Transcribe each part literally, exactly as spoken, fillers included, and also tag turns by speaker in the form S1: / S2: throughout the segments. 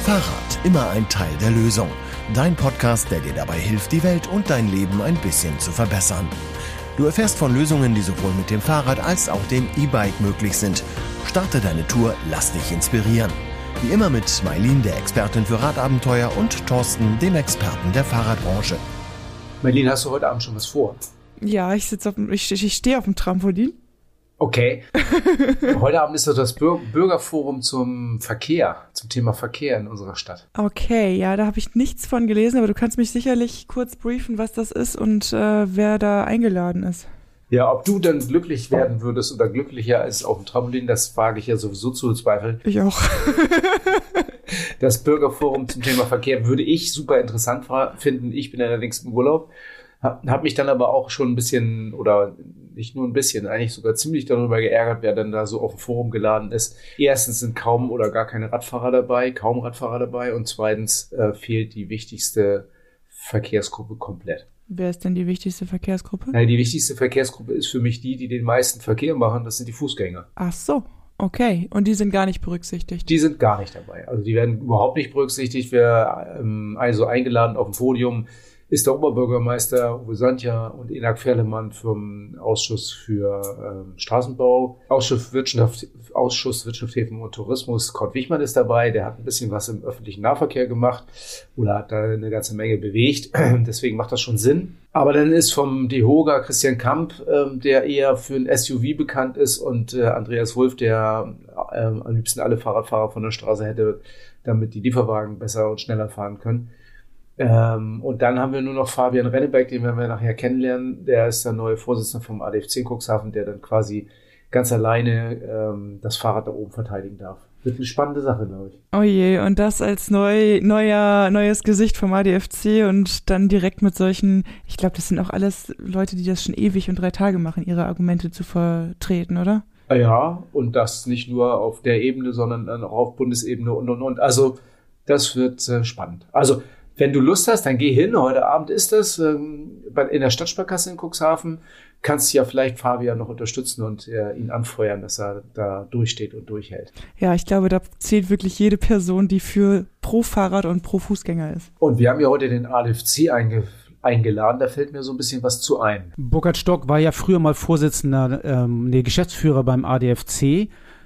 S1: Fahrrad, immer ein Teil der Lösung. Dein Podcast, der dir dabei hilft, die Welt und dein Leben ein bisschen zu verbessern. Du erfährst von Lösungen, die sowohl mit dem Fahrrad als auch dem E-Bike möglich sind. Starte deine Tour, lass dich inspirieren. Wie immer mit Maylin, der Expertin für Radabenteuer, und Thorsten, dem Experten der Fahrradbranche.
S2: Maylin, hast du heute Abend schon was vor?
S3: Ja, ich sitze auf dem, ich, ich stehe auf dem Trampolin.
S2: Okay. Heute Abend ist doch das Bür- Bürgerforum zum Verkehr, zum Thema Verkehr in unserer Stadt.
S3: Okay, ja, da habe ich nichts von gelesen, aber du kannst mich sicherlich kurz briefen, was das ist und äh, wer da eingeladen ist.
S2: Ja, ob du dann glücklich werden würdest oder glücklicher als auf dem Trampolin, das wage ich ja sowieso zu bezweifeln.
S3: Ich auch.
S2: Das Bürgerforum zum Thema Verkehr würde ich super interessant finden. Ich bin allerdings im Urlaub. Hab, hab mich dann aber auch schon ein bisschen, oder nicht nur ein bisschen, eigentlich sogar ziemlich darüber geärgert, wer dann da so auf dem Forum geladen ist. Erstens sind kaum oder gar keine Radfahrer dabei, kaum Radfahrer dabei, und zweitens äh, fehlt die wichtigste Verkehrsgruppe komplett.
S3: Wer ist denn die wichtigste Verkehrsgruppe?
S2: Nein, die wichtigste Verkehrsgruppe ist für mich die, die den meisten Verkehr machen, das sind die Fußgänger.
S3: Ach so, okay. Und die sind gar nicht berücksichtigt?
S2: Die sind gar nicht dabei. Also die werden überhaupt nicht berücksichtigt. Wer ähm, also eingeladen auf dem Podium ist der Oberbürgermeister Uwe Santja und Enak Ferlemann vom Ausschuss für ähm, Straßenbau. Ausschuss Wirtschaft, Ausschuss Wirtschaft, Häfen und Tourismus. Kurt Wichmann ist dabei, der hat ein bisschen was im öffentlichen Nahverkehr gemacht oder hat da eine ganze Menge bewegt. Deswegen macht das schon Sinn. Aber dann ist vom DEHOGA Christian Kamp, ähm, der eher für ein S U V bekannt ist, und äh, Andreas Wulff, der äh, am liebsten alle Fahrradfahrer von der Straße hätte, damit die Lieferwagen besser und schneller fahren können. Ähm, und dann haben wir nur noch Fabian Rennebeck, den werden wir nachher kennenlernen. Der ist der neue Vorsitzende vom A D F C in Cuxhaven, der dann quasi ganz alleine ähm, das Fahrrad da oben verteidigen darf. Wird eine spannende Sache, glaube ich.
S3: Oh je, und das als neu, neuer, neues Gesicht vom A D F C und dann direkt mit solchen, ich glaube, das sind auch alles Leute, die das schon ewig und drei Tage machen, ihre Argumente zu vertreten, oder?
S2: Ja, und das nicht nur auf der Ebene, sondern dann auch auf Bundesebene und, und, und. Also das wird äh, spannend. Also wenn du Lust hast, dann geh hin. Heute Abend ist das ähm, in der Stadtsparkasse in Cuxhaven. Kannst du ja vielleicht Fabian noch unterstützen und äh, ihn anfeuern, dass er da durchsteht und durchhält.
S3: Ja, ich glaube, da zählt wirklich jede Person, die für pro Fahrrad und pro Fußgänger ist.
S2: Und wir haben ja heute den A D F C einge- eingeladen. Da fällt mir so ein bisschen was zu ein.
S4: Burkhard Stock war ja früher mal Vorsitzender, ähm, nee, Geschäftsführer beim A D F C.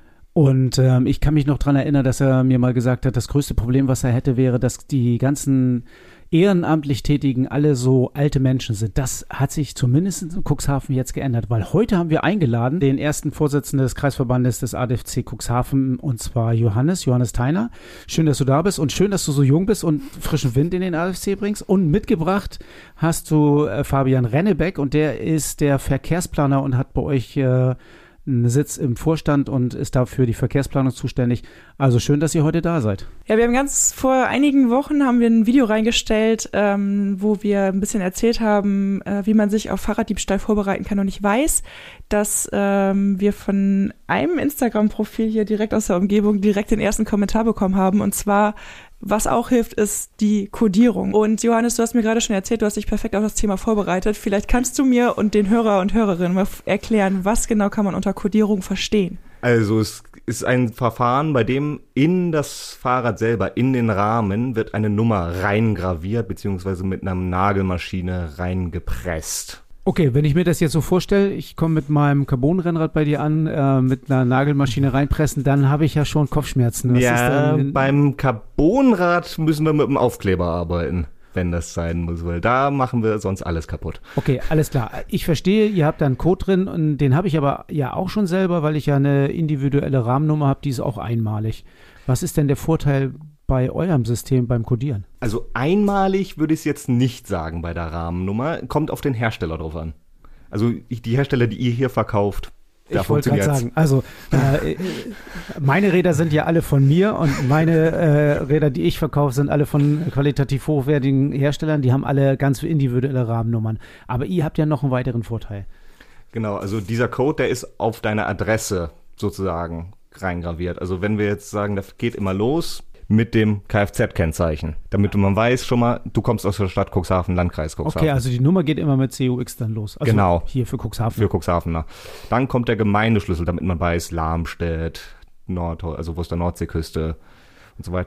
S4: Und ähm, ich kann mich noch dran erinnern, dass er mir mal gesagt hat, das größte Problem, was er hätte, wäre, dass die ganzen ehrenamtlich Tätigen alle so alte Menschen sind. Das hat sich zumindest in Cuxhaven jetzt geändert, weil heute haben wir eingeladen den ersten Vorsitzenden des Kreisverbandes des A D F C Cuxhaven, und zwar Johannes, Johannes Theiner. Schön, dass du da bist und schön, dass du so jung bist und frischen Wind in den A D F C bringst. Und mitgebracht hast du äh, Fabian Rennebeck, und der ist der Verkehrsplaner und hat bei euch äh, einen Sitz im Vorstand und ist dafür die Verkehrsplanung zuständig. Also schön, dass ihr heute da seid.
S3: Ja, wir haben ganz vor einigen Wochen haben wir ein Video reingestellt, ähm, wo wir ein bisschen erzählt haben, äh, wie man sich auf Fahrraddiebstahl vorbereiten kann. Und ich weiß, dass ähm, wir von einem Instagram-Profil hier direkt aus der Umgebung direkt den ersten Kommentar bekommen haben. Und zwar, was auch hilft, ist die Codierung. Und Johannes, du hast mir gerade schon erzählt, du hast dich perfekt auf das Thema vorbereitet. Vielleicht kannst du mir und den Hörer und Hörerinnen mal erklären, was genau kann man unter Codierung verstehen?
S5: Also es ist ein Verfahren, bei dem in das Fahrrad selber, in den Rahmen, wird eine Nummer reingraviert, beziehungsweise mit einer Nagelmaschine reingepresst.
S4: Okay, wenn ich mir das jetzt so vorstelle, ich komme mit meinem Carbon-Rennrad bei dir an, äh, mit einer Nagelmaschine reinpressen, dann habe ich ja schon Kopfschmerzen. Was
S5: ja,
S4: ist dann
S5: beim Carbonrad müssen wir mit dem Aufkleber arbeiten, wenn das sein muss, weil da machen wir sonst alles kaputt.
S4: Okay, alles klar. Ich verstehe, ihr habt da einen Code drin, und den habe ich aber ja auch schon selber, weil ich ja eine individuelle Rahmennummer habe, die ist auch einmalig. Was ist denn der Vorteil bei eurem System beim Codieren?
S5: Also einmalig würde ich es jetzt nicht sagen bei der Rahmennummer. Kommt auf den Hersteller drauf an. Also ich, die Hersteller, die ihr hier verkauft, da
S4: ich wollte gerade
S5: funktioniert's.
S4: sagen, also äh, meine Räder sind ja alle von mir, und meine äh, Räder, die ich verkaufe, sind alle von qualitativ hochwertigen Herstellern. Die haben alle ganz individuelle Rahmennummern. Aber ihr habt ja noch einen weiteren Vorteil.
S5: Genau, also dieser Code, der ist auf deine Adresse sozusagen reingraviert. Also wenn wir jetzt sagen, das geht immer los mit dem Kfz-Kennzeichen, damit man weiß schon mal, du kommst aus der Stadt Cuxhaven, Landkreis Cuxhaven.
S4: Okay, also die Nummer geht immer mit C U X dann los. Also
S5: genau.
S4: Hier für Cuxhaven.
S5: Für Cuxhavener. Dann kommt der Gemeindeschlüssel, damit man weiß, Lamstedt, Nord, also wo ist der Nordseeküste und so weiter.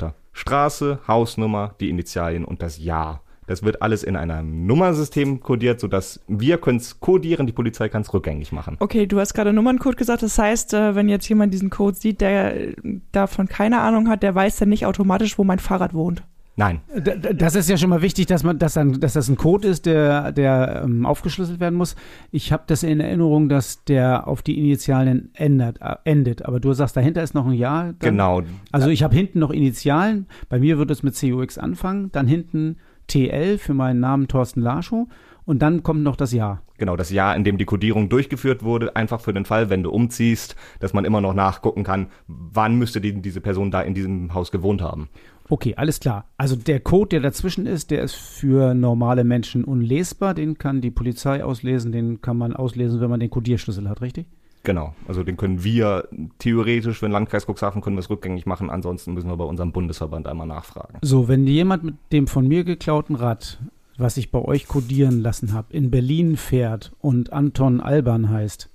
S5: Straße, Hausnummer, die Initialien und das Jahr. Das wird alles in einem Nummernsystem kodiert, sodass wir können es kodieren, die Polizei kann es rückgängig machen.
S3: Okay, du hast gerade Nummerncode gesagt. Das heißt, wenn jetzt jemand diesen Code sieht, der davon keine Ahnung hat, der weiß dann nicht automatisch, wo mein Fahrrad wohnt.
S5: Nein.
S4: Das ist ja schon mal wichtig, dass man, dass, dann, dass das ein Code ist, der, der ähm, aufgeschlüsselt werden muss. Ich habe das in Erinnerung, dass der auf die Initialen ändert, äh, endet. Aber du sagst, dahinter ist noch ein Jahr. Dann,
S5: genau.
S4: Also ich habe hinten noch Initialen. Bei mir wird es mit C U X anfangen. Dann hinten T L für meinen Namen Thorsten Laschow. Und dann kommt noch das Jahr.
S5: Genau, das Jahr, in dem die Kodierung durchgeführt wurde, einfach für den Fall, wenn du umziehst, dass man immer noch nachgucken kann, wann müsste die, diese Person da in diesem Haus gewohnt haben.
S4: Okay, alles klar. Also der Code, der dazwischen ist, der ist für normale Menschen unlesbar. Den kann die Polizei auslesen, den kann man auslesen, wenn man den Kodierschlüssel hat, richtig?
S5: Genau, also den können wir theoretisch, für den Landkreis Cuxhaven können wir es rückgängig machen. Ansonsten müssen wir bei unserem Bundesverband einmal nachfragen.
S4: So, wenn jemand mit dem von mir geklauten Rad, was ich bei euch kodieren lassen habe, in Berlin fährt und Anton Alban heißt,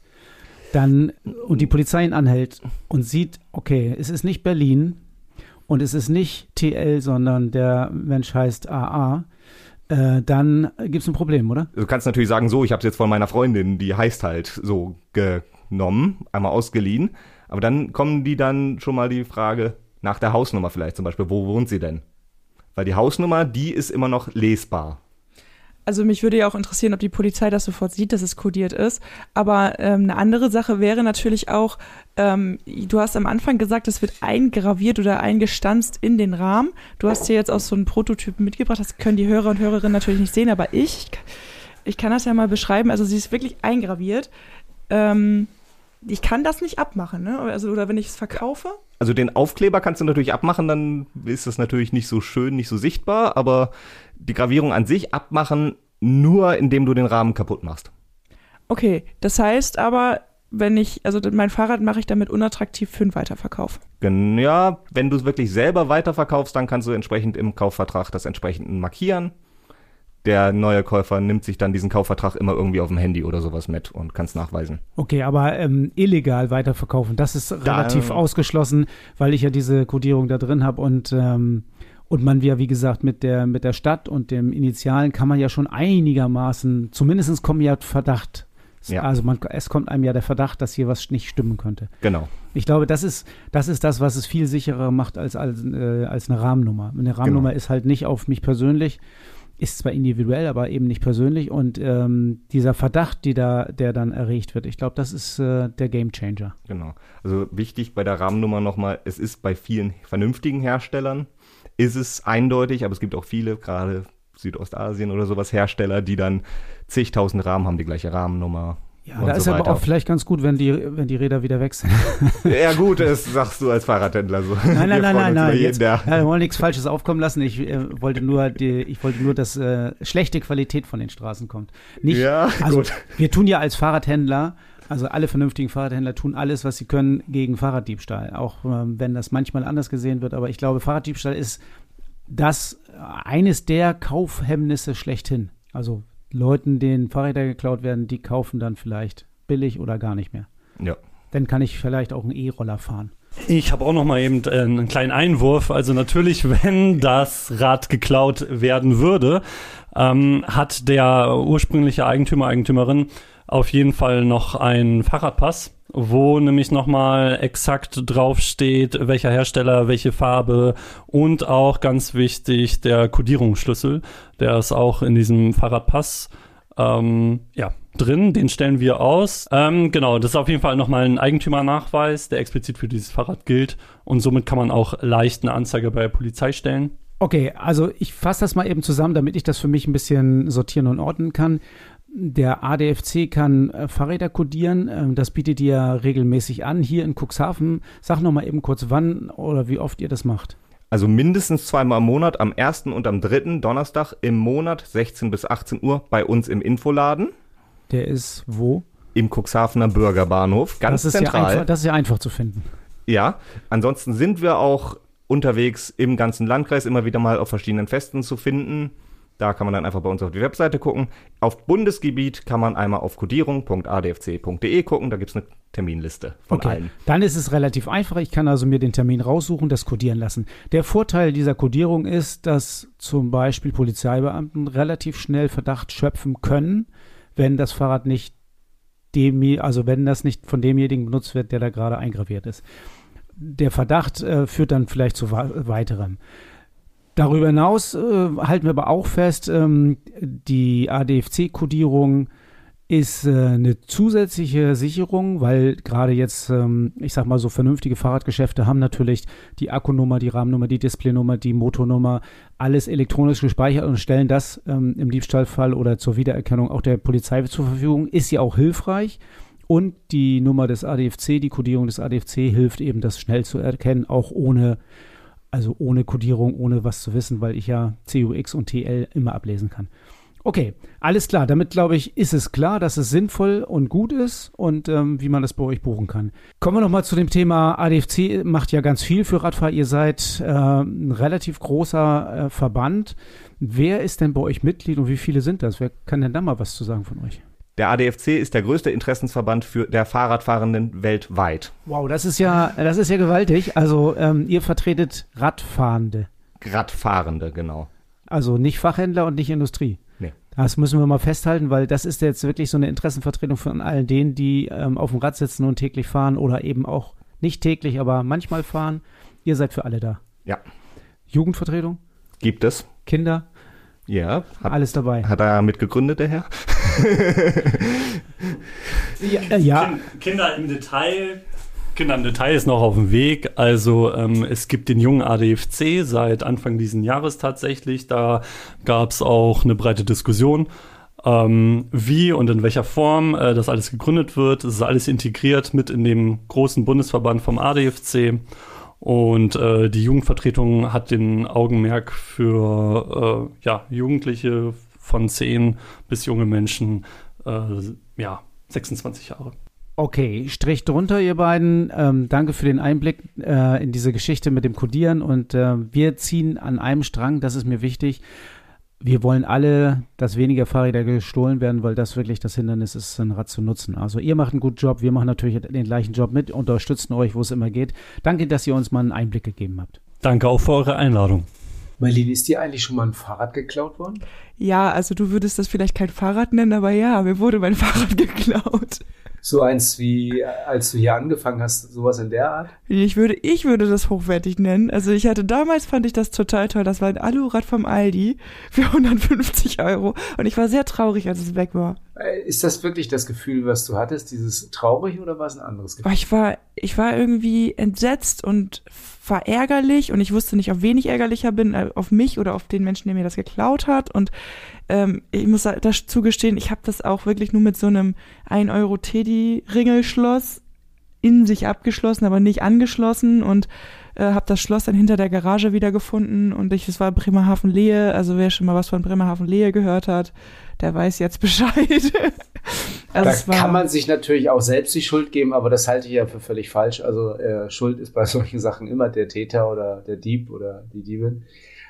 S4: dann und die Polizei ihn anhält und sieht, okay, es ist nicht Berlin, und es ist nicht T L, sondern der Mensch heißt A A, äh, dann gibt es ein Problem, oder?
S5: Du kannst natürlich sagen, so, ich habe es jetzt von meiner Freundin, die heißt halt so genommen, einmal ausgeliehen. Aber dann kommen die dann schon mal die Frage nach der Hausnummer vielleicht zum Beispiel, wo wohnt sie denn? Weil die Hausnummer, die ist immer noch lesbar.
S3: Also mich würde ja auch interessieren, ob die Polizei das sofort sieht, dass es kodiert ist. Aber ähm, eine andere Sache wäre natürlich auch, ähm, du hast am Anfang gesagt, es wird eingraviert oder eingestanzt in den Rahmen. Du hast hier jetzt auch so einen Prototypen mitgebracht, das können die Hörer und Hörerinnen natürlich nicht sehen, aber ich, ich kann das ja mal beschreiben. Also sie ist wirklich eingraviert. Ähm, ich kann das nicht abmachen, ne? Also, oder wenn ich es verkaufe?
S5: Also den Aufkleber kannst du natürlich abmachen, dann ist das natürlich nicht so schön, nicht so sichtbar, aber die Gravierung an sich abmachen, nur indem du den Rahmen kaputt machst.
S3: Okay, das heißt aber, wenn ich, also mein Fahrrad mache ich damit unattraktiv für den Weiterverkauf.
S5: Ja, wenn du es wirklich selber weiterverkaufst, dann kannst du entsprechend im Kaufvertrag das entsprechend markieren. Der neue Käufer nimmt sich dann diesen Kaufvertrag immer irgendwie auf dem Handy oder sowas mit und kann es nachweisen.
S4: Okay, aber ähm, illegal weiterverkaufen, das ist
S5: da,
S4: relativ äh, ausgeschlossen, weil ich ja diese Kodierung da drin habe und ähm, und man ja, wie gesagt, mit der mit der Stadt und dem Initialen kann man ja schon einigermaßen, zumindest kommt ja Verdacht. Ja. Also man, es kommt einem ja der Verdacht, dass hier was nicht stimmen könnte.
S5: Genau.
S4: Ich glaube, das ist das, ist das was es viel sicherer macht als, als, äh, als eine Rahmennummer. Eine Rahmennummer genau. ist halt nicht auf mich persönlich, ist zwar individuell, aber eben nicht persönlich. Und ähm, dieser Verdacht, die da, der dann erregt wird, ich glaube, das ist äh, der Gamechanger.
S5: Genau. Also wichtig bei der Rahmennummer nochmal, es ist bei vielen vernünftigen Herstellern, ist es eindeutig, aber es gibt auch viele, gerade Südostasien oder sowas, Hersteller, die dann zigtausend Rahmen haben, die gleiche Rahmennummer.
S4: Ja, da ist so aber auch vielleicht ganz gut, wenn die, wenn die Räder wieder weg sind.
S5: Ja gut, das sagst du als Fahrradhändler so.
S4: Nein, nein, nein, nein, nein. Jetzt, ja, wir wollen nichts Falsches aufkommen lassen. Ich äh, wollte nur, die, ich wollte nur, dass äh, schlechte Qualität von den Straßen kommt. Nicht,
S5: ja,
S4: also,
S5: gut.
S4: Wir tun ja als Fahrradhändler, also alle vernünftigen Fahrradhändler tun alles, was sie können gegen Fahrraddiebstahl. Auch ähm, wenn das manchmal anders gesehen wird. Aber ich glaube, Fahrraddiebstahl ist das eines der Kaufhemmnisse schlechthin. Also Leuten, denen Fahrräder geklaut werden, die kaufen dann vielleicht billig oder gar nicht mehr.
S5: Ja.
S4: Dann kann ich vielleicht auch einen E-Roller fahren.
S6: Ich habe auch noch mal eben einen kleinen Einwurf. Also natürlich, wenn das Rad geklaut werden würde, ähm, hat der ursprüngliche Eigentümer, Eigentümerin auf jeden Fall noch einen Fahrradpass, wo nämlich nochmal exakt draufsteht, welcher Hersteller, welche Farbe und auch ganz wichtig der Kodierungsschlüssel. Der ist auch in diesem Fahrradpass ähm, ja, drin, den stellen wir aus. Ähm, genau, das ist auf jeden Fall nochmal ein Eigentümernachweis, der explizit für dieses Fahrrad gilt und somit kann man auch leicht eine Anzeige bei der Polizei stellen.
S4: Okay, also ich fasse das mal eben zusammen, damit ich das für mich ein bisschen sortieren und ordnen kann. Der A D F C kann äh, Fahrräder kodieren, ähm, das bietet ihr ja regelmäßig an, hier in Cuxhaven. Sag noch mal eben kurz, wann oder wie oft ihr das macht.
S5: Also mindestens zweimal im Monat, am ersten und am dritten Donnerstag im Monat, sechzehn bis achtzehn Uhr, bei uns im Infoladen.
S4: Der ist wo?
S5: Im Cuxhavener Bürgerbahnhof, ganz
S4: das ist
S5: zentral.
S4: Ja einfach, das ist ja einfach zu finden.
S5: Ja, ansonsten sind wir auch unterwegs im ganzen Landkreis, immer wieder mal auf verschiedenen Festen zu finden. Da kann man dann einfach bei uns auf die Webseite gucken. Auf Bundesgebiet kann man einmal auf kodierung punkt a d f c punkt d e gucken. Da gibt es eine Terminliste von
S4: okay.
S5: allen.
S4: Dann ist es relativ einfach. Ich kann also mir den Termin raussuchen, das kodieren lassen. Der Vorteil dieser Kodierung ist, dass zum Beispiel Polizeibeamten relativ schnell Verdacht schöpfen können, wenn das Fahrrad nicht dem, also wenn das nicht von demjenigen benutzt wird, der da gerade eingraviert ist. Der Verdacht äh, führt dann vielleicht zu weiterem. Darüber hinaus äh, halten wir aber auch fest, ähm, die A D F C-Kodierung ist äh, eine zusätzliche Sicherung, weil gerade jetzt, ähm, ich sag mal so vernünftige Fahrradgeschäfte haben natürlich die Akkunummer, die Rahmennummer, die Displaynummer, die Motornummer, alles elektronisch gespeichert und stellen das ähm, im Diebstahlfall oder zur Wiedererkennung auch der Polizei zur Verfügung. Ist ja auch hilfreich. Und die Nummer des A D F C, die Kodierung des A D F C hilft eben, das schnell zu erkennen, auch ohne Also ohne Kodierung, ohne was zu wissen, weil ich ja C U X und T L immer ablesen kann. Okay, alles klar. Damit, glaube ich, ist es klar, dass es sinnvoll und gut ist und ähm, wie man das bei euch buchen kann. Kommen wir nochmal zu dem Thema A D F C. Macht ja ganz viel für Radfahrer. Ihr seid äh, ein relativ großer äh, Verband. Wer ist denn bei euch Mitglied und wie viele sind das? Wer kann denn da mal was zu sagen von euch?
S5: Der A D F C ist der größte Interessensverband für der Fahrradfahrenden weltweit.
S4: Wow, das ist ja, das ist ja gewaltig. Also ähm, ihr vertretet Radfahrende.
S5: Radfahrende, genau.
S4: Also nicht Fachhändler und nicht Industrie.
S5: Nee.
S4: Das müssen wir mal festhalten, weil das ist jetzt wirklich so eine Interessenvertretung von all denen, die ähm, auf dem Rad sitzen und täglich fahren oder eben auch nicht täglich, aber manchmal fahren. Ihr seid für alle da.
S5: Ja.
S4: Jugendvertretung?
S5: Gibt es.
S4: Kinder?
S5: Ja. Hat,
S4: alles dabei.
S5: Hat er mitgegründet, der Herr?
S4: ja, ja.
S6: Kinder im Detail. Kinder im Detail ist noch auf dem Weg. Also ähm, es gibt den jungen A D F C seit Anfang diesen Jahres tatsächlich. Da gab es auch eine breite Diskussion, ähm, wie und in welcher Form äh, das alles gegründet wird. Es ist alles integriert mit in dem großen Bundesverband vom A D F C. Und äh, die Jugendvertretung hat den Augenmerk für äh, ja, Jugendliche von zehn bis junge Menschen, äh, ja, sechsundzwanzig Jahre.
S4: Okay, Strich drunter, ihr beiden. Ähm, danke für den Einblick äh, in diese Geschichte mit dem Codieren. Und äh, wir ziehen an einem Strang, das ist mir wichtig. Wir wollen alle, dass weniger Fahrräder gestohlen werden, weil das wirklich das Hindernis ist, ein Rad zu nutzen. Also ihr macht einen guten Job, wir machen natürlich den gleichen Job mit, unterstützen euch, wo es immer geht. Danke, dass ihr uns mal einen Einblick gegeben habt.
S6: Danke auch für eure Einladung.
S2: Marlene, ist dir eigentlich schon mal ein Fahrrad geklaut worden?
S3: Ja, also du würdest das vielleicht kein Fahrrad nennen, aber ja, mir wurde mein Fahrrad geklaut.
S2: So eins wie, als du hier angefangen hast, sowas in der Art?
S3: Ich würde, ich würde das hochwertig nennen. Also ich hatte damals, fand ich das total toll. Das war ein Alurad vom Aldi für hundertfünfzig Euro. Und ich war sehr traurig, als es weg war.
S2: Ist das wirklich das Gefühl, was du hattest, dieses traurig oder war es ein anderes Gefühl?
S3: Ich war, ich war irgendwie entsetzt und war ärgerlich und ich wusste nicht, auf wen ich ärgerlicher bin, auf mich oder auf den Menschen, der mir das geklaut hat. Und ähm, ich muss dazu gestehen, ich habe das auch wirklich nur mit so einem ein Euro Teddy-Ringelschloss in sich abgeschlossen, aber nicht angeschlossen und äh, habe das Schloss dann hinter der Garage wiedergefunden und ich, es war Bremerhaven-Lehe, also wer schon mal was von Bremerhaven-Lehe gehört hat, der weiß jetzt Bescheid.
S2: Also da war, kann man sich natürlich auch selbst die Schuld geben, aber das halte ich ja für völlig falsch. Also äh, Schuld ist bei solchen Sachen immer der Täter oder der Dieb oder die Diebin.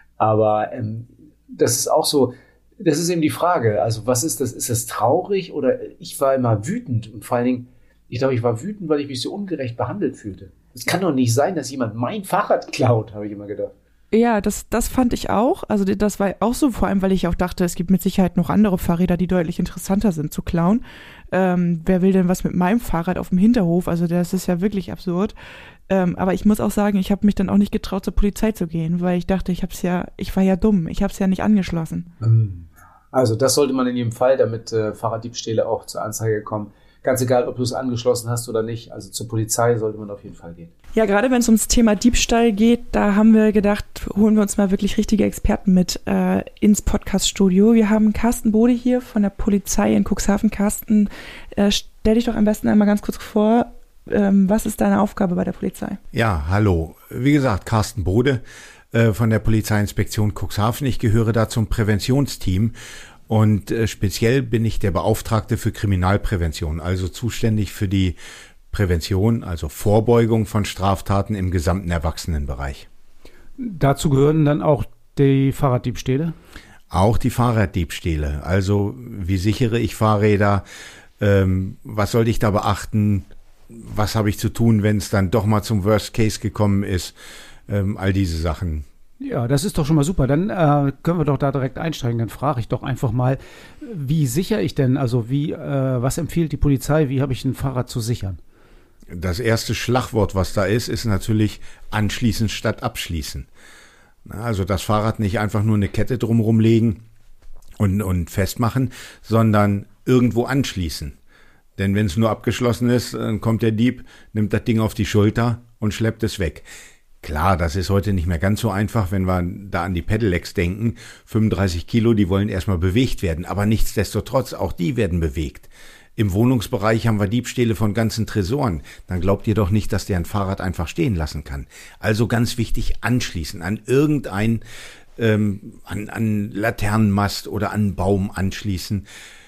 S2: Aber ähm, das ist auch so, das ist eben die Frage. Also was ist das? Ist das traurig oder ich war immer wütend und vor allen Dingen, ich glaube, ich war wütend, weil ich mich so ungerecht behandelt fühlte. Es kann doch nicht sein, dass jemand mein Fahrrad klaut, habe ich immer gedacht.
S3: Ja, das, das fand ich auch. Also das war auch so, vor allem, weil ich auch dachte, es gibt mit Sicherheit noch andere Fahrräder, die deutlich interessanter sind zu klauen. Ähm, wer will denn was mit meinem Fahrrad auf dem Hinterhof? Also das ist ja wirklich absurd. Ähm, aber ich muss auch sagen, ich habe mich dann auch nicht getraut, zur Polizei zu gehen, weil ich dachte, ich hab's ja, ich war ja dumm, ich habe es ja nicht angeschlossen.
S2: Also das sollte man in jedem Fall, damit äh, Fahrraddiebstähle auch zur Anzeige kommen. Ganz egal, ob du es angeschlossen hast oder nicht. Also zur Polizei sollte man auf jeden Fall gehen.
S3: Ja, gerade wenn es ums Thema Diebstahl geht, da haben wir gedacht, holen wir uns mal wirklich richtige Experten mit äh, ins Podcast-Studio. Wir haben Carsten Bode hier von der Polizei in Cuxhaven. Carsten, äh, stell dich doch am besten einmal ganz kurz vor, ähm, was ist deine Aufgabe bei der Polizei?
S7: Ja, hallo. Wie gesagt, Carsten Bode äh, von der Polizeiinspektion Cuxhaven. Ich gehöre da zum Präventionsteam. Und äh, speziell bin ich der Beauftragte für Kriminalprävention, also zuständig für die Prävention, also Vorbeugung von Straftaten im gesamten Erwachsenenbereich.
S4: Dazu gehören dann auch die Fahrraddiebstähle?
S7: Auch die Fahrraddiebstähle. Also wie sichere ich Fahrräder? Ähm, was sollte ich da beachten? Was habe ich zu tun, wenn es dann doch mal zum Worst Case gekommen ist? Ähm, all diese Sachen.
S4: Ja, das ist doch schon mal super. Dann äh, können wir doch da direkt einsteigen. Dann frage ich doch einfach mal, wie sichere ich denn? Also wie, äh, was empfiehlt die Polizei? Wie habe ich ein Fahrrad zu sichern?
S7: Das erste Schlagwort, was da ist, ist natürlich anschließen statt abschließen. Also das Fahrrad nicht einfach nur eine Kette drumherum legen und, und festmachen, sondern irgendwo anschließen. Denn wenn es nur abgeschlossen ist, dann kommt der Dieb, nimmt das Ding auf die Schulter und schleppt es weg. Klar, das ist heute nicht mehr ganz so einfach, wenn wir da an die Pedelecs denken. fünfunddreißig Kilo, die wollen erstmal bewegt werden, aber nichtsdestotrotz, auch die werden bewegt. Im Wohnungsbereich haben wir Diebstähle von ganzen Tresoren. Dann glaubt ihr doch nicht, dass der ein Fahrrad einfach stehen lassen kann. Also ganz wichtig, anschließen, an irgendein, ähm, an, an Laternenmast oder an einen Baum anschließen.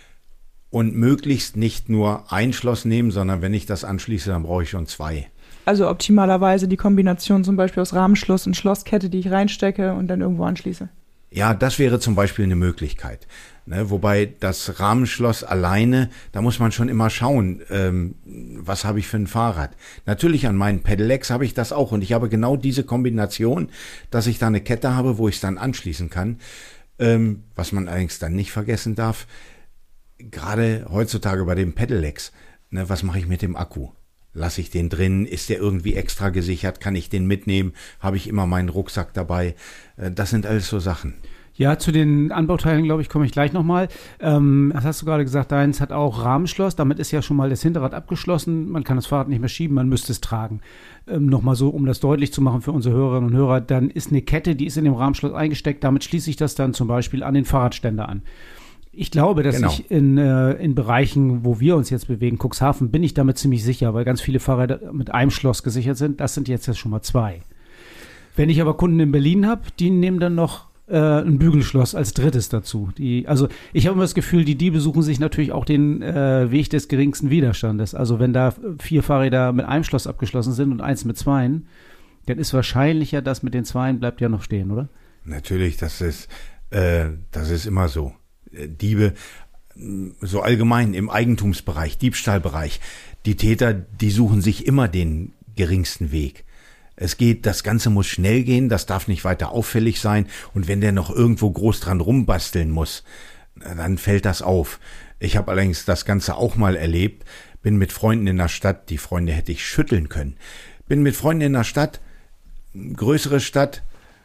S7: Und möglichst nicht nur ein Schloss nehmen, sondern wenn ich das anschließe, dann brauche ich schon zwei.
S3: Also optimalerweise die Kombination zum Beispiel aus Rahmenschluss und Schlosskette, die ich reinstecke und dann irgendwo anschließe.
S7: Ja, das wäre zum Beispiel eine Möglichkeit. Ne, wobei das Rahmenschloss alleine, da muss man schon immer schauen, ähm, was habe ich für ein Fahrrad. Natürlich an meinen Pedelecs habe ich das auch und ich habe genau diese Kombination, dass ich da eine Kette habe, wo ich es dann anschließen kann. Ähm, was man allerdings dann nicht vergessen darf, gerade heutzutage bei den Pedelecs, ne, was mache ich mit dem Akku? Lasse ich den drin? Ist der irgendwie extra gesichert? Kann ich den mitnehmen? Habe ich immer meinen Rucksack dabei? Äh, das sind alles so Sachen.
S4: Ja, zu den Anbauteilen, glaube ich, komme ich gleich nochmal. Ähm, das hast du gerade gesagt, deins hat auch Rahmenschloss. Damit ist ja schon mal das Hinterrad abgeschlossen. Man kann das Fahrrad nicht mehr schieben, man müsste es tragen. Ähm, Nochmal so, um das deutlich zu machen für unsere Hörerinnen und Hörer, dann ist eine Kette, die ist in dem Rahmenschloss eingesteckt. Damit schließe ich das dann zum Beispiel an den Fahrradständer an. Ich glaube, dass
S7: genau.
S4: ich in, äh, in Bereichen, wo wir uns jetzt bewegen, Cuxhaven, bin ich damit ziemlich sicher, weil ganz viele Fahrräder mit einem Schloss gesichert sind. Das sind jetzt, jetzt schon mal zwei. Wenn ich aber Kunden in Berlin habe, die nehmen dann noch äh, ein Bügelschloss als drittes dazu. Die, also ich habe immer das Gefühl, die Diebe suchen sich natürlich auch den äh, Weg des geringsten Widerstandes. Also wenn da vier Fahrräder mit einem Schloss abgeschlossen sind und eins mit zweien, dann ist wahrscheinlicher, dass mit den zweien bleibt ja noch stehen, oder?
S7: Natürlich, das ist, äh, das ist immer so. Diebe, so allgemein im Eigentumsbereich, Diebstahlbereich, die Täter, die suchen sich immer den geringsten Weg. Es geht, das Ganze muss schnell gehen, das darf nicht weiter auffällig sein und wenn der noch irgendwo groß dran rumbasteln muss, dann fällt das auf. Ich habe allerdings das Ganze auch mal erlebt, bin mit Freunden in der Stadt, die Freunde hätte ich schütteln können, bin mit Freunden in der Stadt, größere Stadt,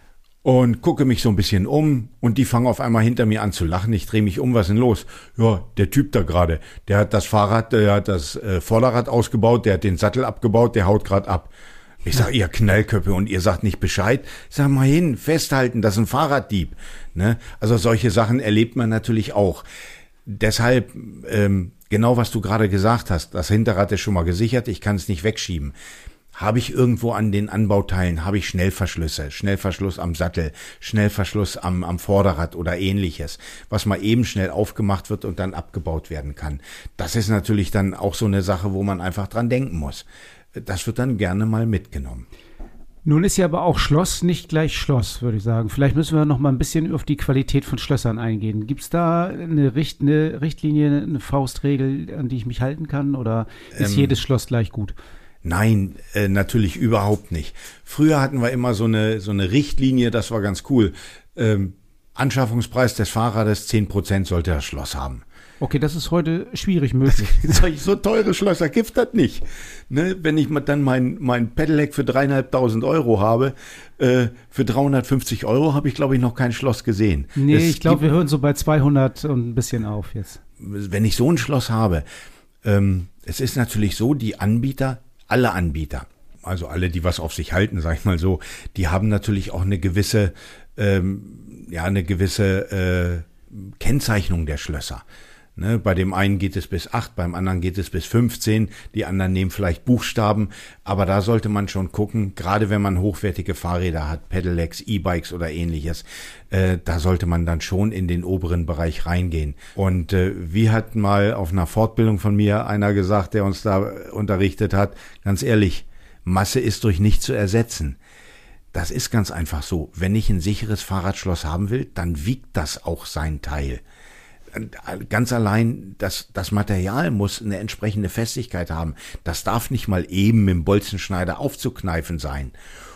S7: und gucke mich so ein bisschen um und die fangen auf einmal hinter mir an zu lachen. Ich drehe mich um, was ist denn los? Ja, der Typ da gerade, der hat das Fahrrad, der hat das äh, Vorderrad ausgebaut, der hat den Sattel abgebaut, der haut gerade ab. Ich sage, ihr Knallköpfe und ihr sagt nicht Bescheid. Ich sag mal hin, festhalten, das ist ein Fahrraddieb. Ne? Also solche Sachen erlebt man natürlich auch. Deshalb, ähm, genau was du gerade gesagt hast, das Hinterrad ist schon mal gesichert, ich kann es nicht wegschieben. Habe ich irgendwo an den Anbauteilen, habe ich Schnellverschlüsse, Schnellverschluss am Sattel, Schnellverschluss am, am Vorderrad oder ähnliches, was mal eben schnell aufgemacht wird und dann abgebaut werden kann. Das ist natürlich dann auch so eine Sache, wo man einfach dran denken muss. Das wird dann gerne mal mitgenommen.
S4: Nun ist ja aber auch Schloss nicht gleich Schloss, würde ich sagen. Vielleicht müssen wir noch mal ein bisschen auf die Qualität von Schlössern eingehen. Gibt es da eine, Richt, eine Richtlinie, eine Faustregel, an die ich mich halten kann? Oder ist ähm, jedes Schloss gleich gut?
S7: Nein, äh, natürlich überhaupt nicht. Früher hatten wir immer so eine so eine Richtlinie, das war ganz cool. Ähm, Anschaffungspreis des Fahrrades, zehn Prozent sollte das Schloss haben.
S4: Okay, das ist heute schwierig möglich.
S7: So teure Schlösser gibt das nicht. Ne? Wenn ich dann mein, mein Pedelec für dreieinhalbtausend Euro habe, äh, für dreihundertfünfzig Euro habe ich, glaube ich, noch kein Schloss gesehen.
S4: Nee,
S7: es
S4: ich glaube, wir hören so bei zweihundert und ein bisschen auf jetzt.
S7: Wenn ich so ein Schloss habe, ähm, es ist natürlich so, die Anbieter, alle Anbieter, also alle, die was auf sich halten, sag ich mal so, die haben natürlich auch eine gewisse, ähm, ja, eine gewisse äh, Kennzeichnung der Schlösser. Ne, bei dem einen geht es bis acht, beim anderen geht es bis fünfzehn, die anderen nehmen vielleicht Buchstaben, aber da sollte man schon gucken, gerade wenn man hochwertige Fahrräder hat, Pedelecs, E-Bikes oder ähnliches, äh, da sollte man dann schon in den oberen Bereich reingehen. Und äh, wie hat mal auf einer Fortbildung von mir einer gesagt, der uns da unterrichtet hat, ganz ehrlich, Masse ist durch nichts zu ersetzen. Das ist ganz einfach so. Wenn ich ein sicheres Fahrradschloss haben will, dann wiegt das auch sein Teil. Ganz allein, das, das Material muss eine entsprechende Festigkeit haben. Das darf nicht mal eben mit dem Bolzenschneider aufzukneifen sein.